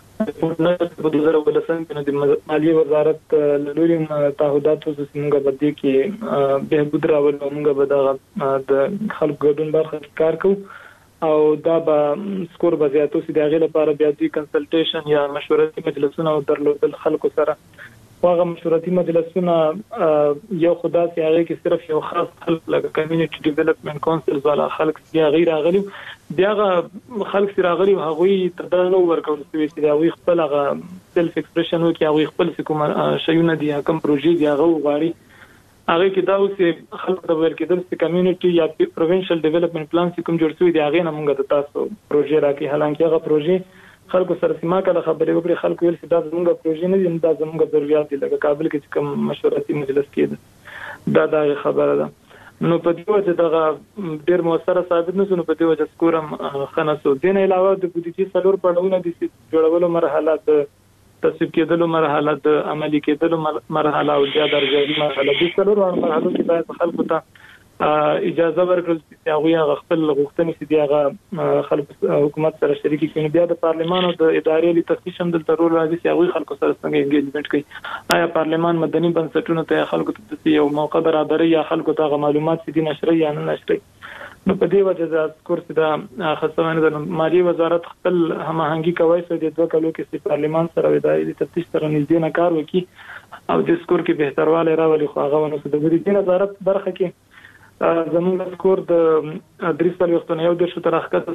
په 2013 کې د مالیه وزارت لوري تعهدات او څنګه بدی کې بهبود راول موږ به د خلکو ګډون برخه کار کوو او دا به سکور به زیاتو سي دغه لپاره بیا د کنسلټیشن یا مشورتي مجلسونه درلودل خلکو سره واغه مشورتي مجلسونه یو خدا سي هغه کې صرف یو خاص خلک لکه کمیونټي ډیولپمنٹ کونسلز والا خلک یا غیر اغلی بیا خلک سره غلی هغه تدانو ورکول سوي چې دا وي خپل هغه سلف ایکسپریشن وکي هغه خپل کوم شیونه دي کوم پروژې دي هغه غواړي هغه کې دا اوس خلک د ورکېدل چې کمیونټي یا پروینشل ډیولپمنٹ پلان کوم جوړ شوی دی هغه نه موږ ته تاسو پروژې راکې حالانکه هغه پروژې خلکو سره سیمه کله خبرې وکړي خلکو ویل چې دا زموږ پروژې نه دي دا زموږ ضرورت دي لکه کابل کې کوم مشورتي مجلس کې دا خبره ده نو په دې وجه دا ډېر موثره ثابت نه شو په دې وجه سکورم خنسو دین علاوه د بودیجې څلور پړاوونه دي چې جوړولو مرحله د تصویب کېدلو مرحله د عملی کېدلو مرحله او د درجه مرحله د څلور مرحلو کې باید خلکو ته اجازه ورکړل چې هغه خپل غوښتنې چې دیغه خلک حکومت سره شریک کړي بیا د پارلمان او د ادارې لپاره تفتیش هم د ضرور راځي چې هغه خلکو سره څنګه انګیجمنت کوي آیا پارلمان مدني بنسټونو ته خلکو ته یو موقع برابري یا خلکو ته معلومات چې دي نشري یا نه نشري نو په دې وجه د کورس د خصوصا د مالی وزارت خپل هماهنګي کوي چې د دوه کلو کې پارلمان سره ادارې تفتیش سره نږدې نه کار وکړي او د سکور کې بهترواله راولي خو هغه ونو د بودیجې وزارت برخه کې زموږ سکور د 3 وختونه یو د شو تر اخکته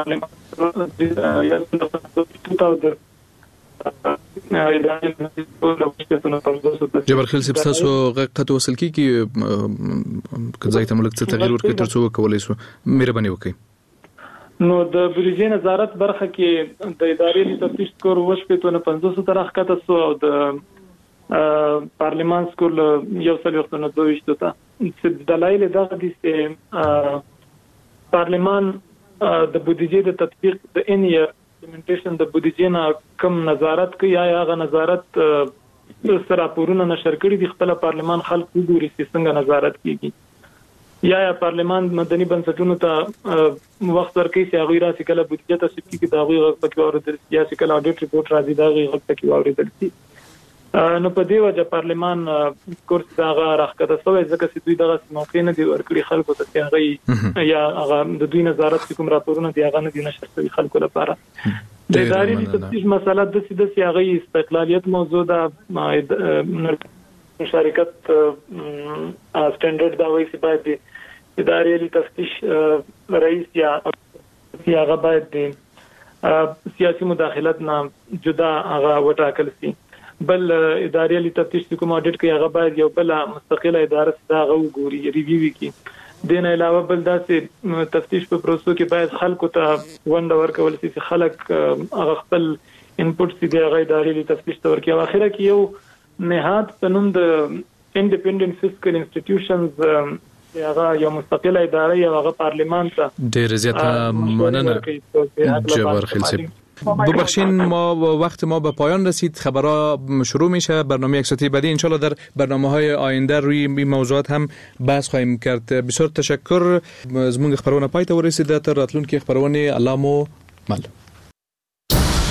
جبرخیل صاحب تاسو غږ وصل کی ځای ته ملک څه تغییر ورکړي ترڅو کولای شو مهرباني وکړئ نو د بودیجې نظارت برخه کې د ادارې د تفتیش سکور وشپته 500 تر اخکته سو او د پارلمان سکول یو څل وختونه 22 ته چې دلایل دغه دي چې پارلمان د بودیجې د تطبیق د ان امپلیمنټیشن د بودیجې نه کم نظارت کوي یا هغه نظارت سره پورونه نشر کړي د خپل پارلمان خلک وګوري چې څنګه نظارت کیږي یا پارلمان مدني بنسټونو ته وخت ورکړي چې هغه راسي کله بودیجې ته سپکی کې دا غوښتنه پکې اورېدل یا چې کله اډیټ ریپورت راځي دا غوښتنه پکې اورېدل نو په دې وجه پارلمان کورس دغه راخته سوې ځکه چې دوی دغه موقع نه دی ورکړي خلکو ته چې هغه یا هغه د دوی نظارت کوم راپورونه دی هغه نه دي نشر شوی خلکو لپاره د ادارې د تفتیش مسله د سیده هغه استقلالیت موضوع د مشارکت سټانډرډ دا وایي چې باید ادارې د تفتیش رئیس یا هغه باید سیاسي مداخلت نه جدا هغه وټاکل سي. بل ادارې لې تفتیش کوم اډیټ کوي هغه باید یو بل مستقله اداره دا غوړي ریویو وکړي. دین علاوه بل داسې تفتیش په پروسو کې باید خلکو ته ونډه ورکول شي چې خلک هغه خپل انپوټ سي د هغه ادارې لې تفتیش تور کې. اخره کې یو نهاد په نوم د انډیپندنت فسکل انسټیټیوشنز هغه یو مستقله اداره یا هغه پارلیمان ته ډېر زیاته مننه جبار خلصی. ببخشین ما وقت ما به پایان رسید، خبرها شروع میشه. برنامه یک ساعتی بعدی انشالله در برنامه‌های آینده روی این موضوعات هم بحث خواهیم کرد. بسیار تشکر. از مونږ خبرونه پای ته ورسیده. تر راتلونکي خبرونه الله مو مل.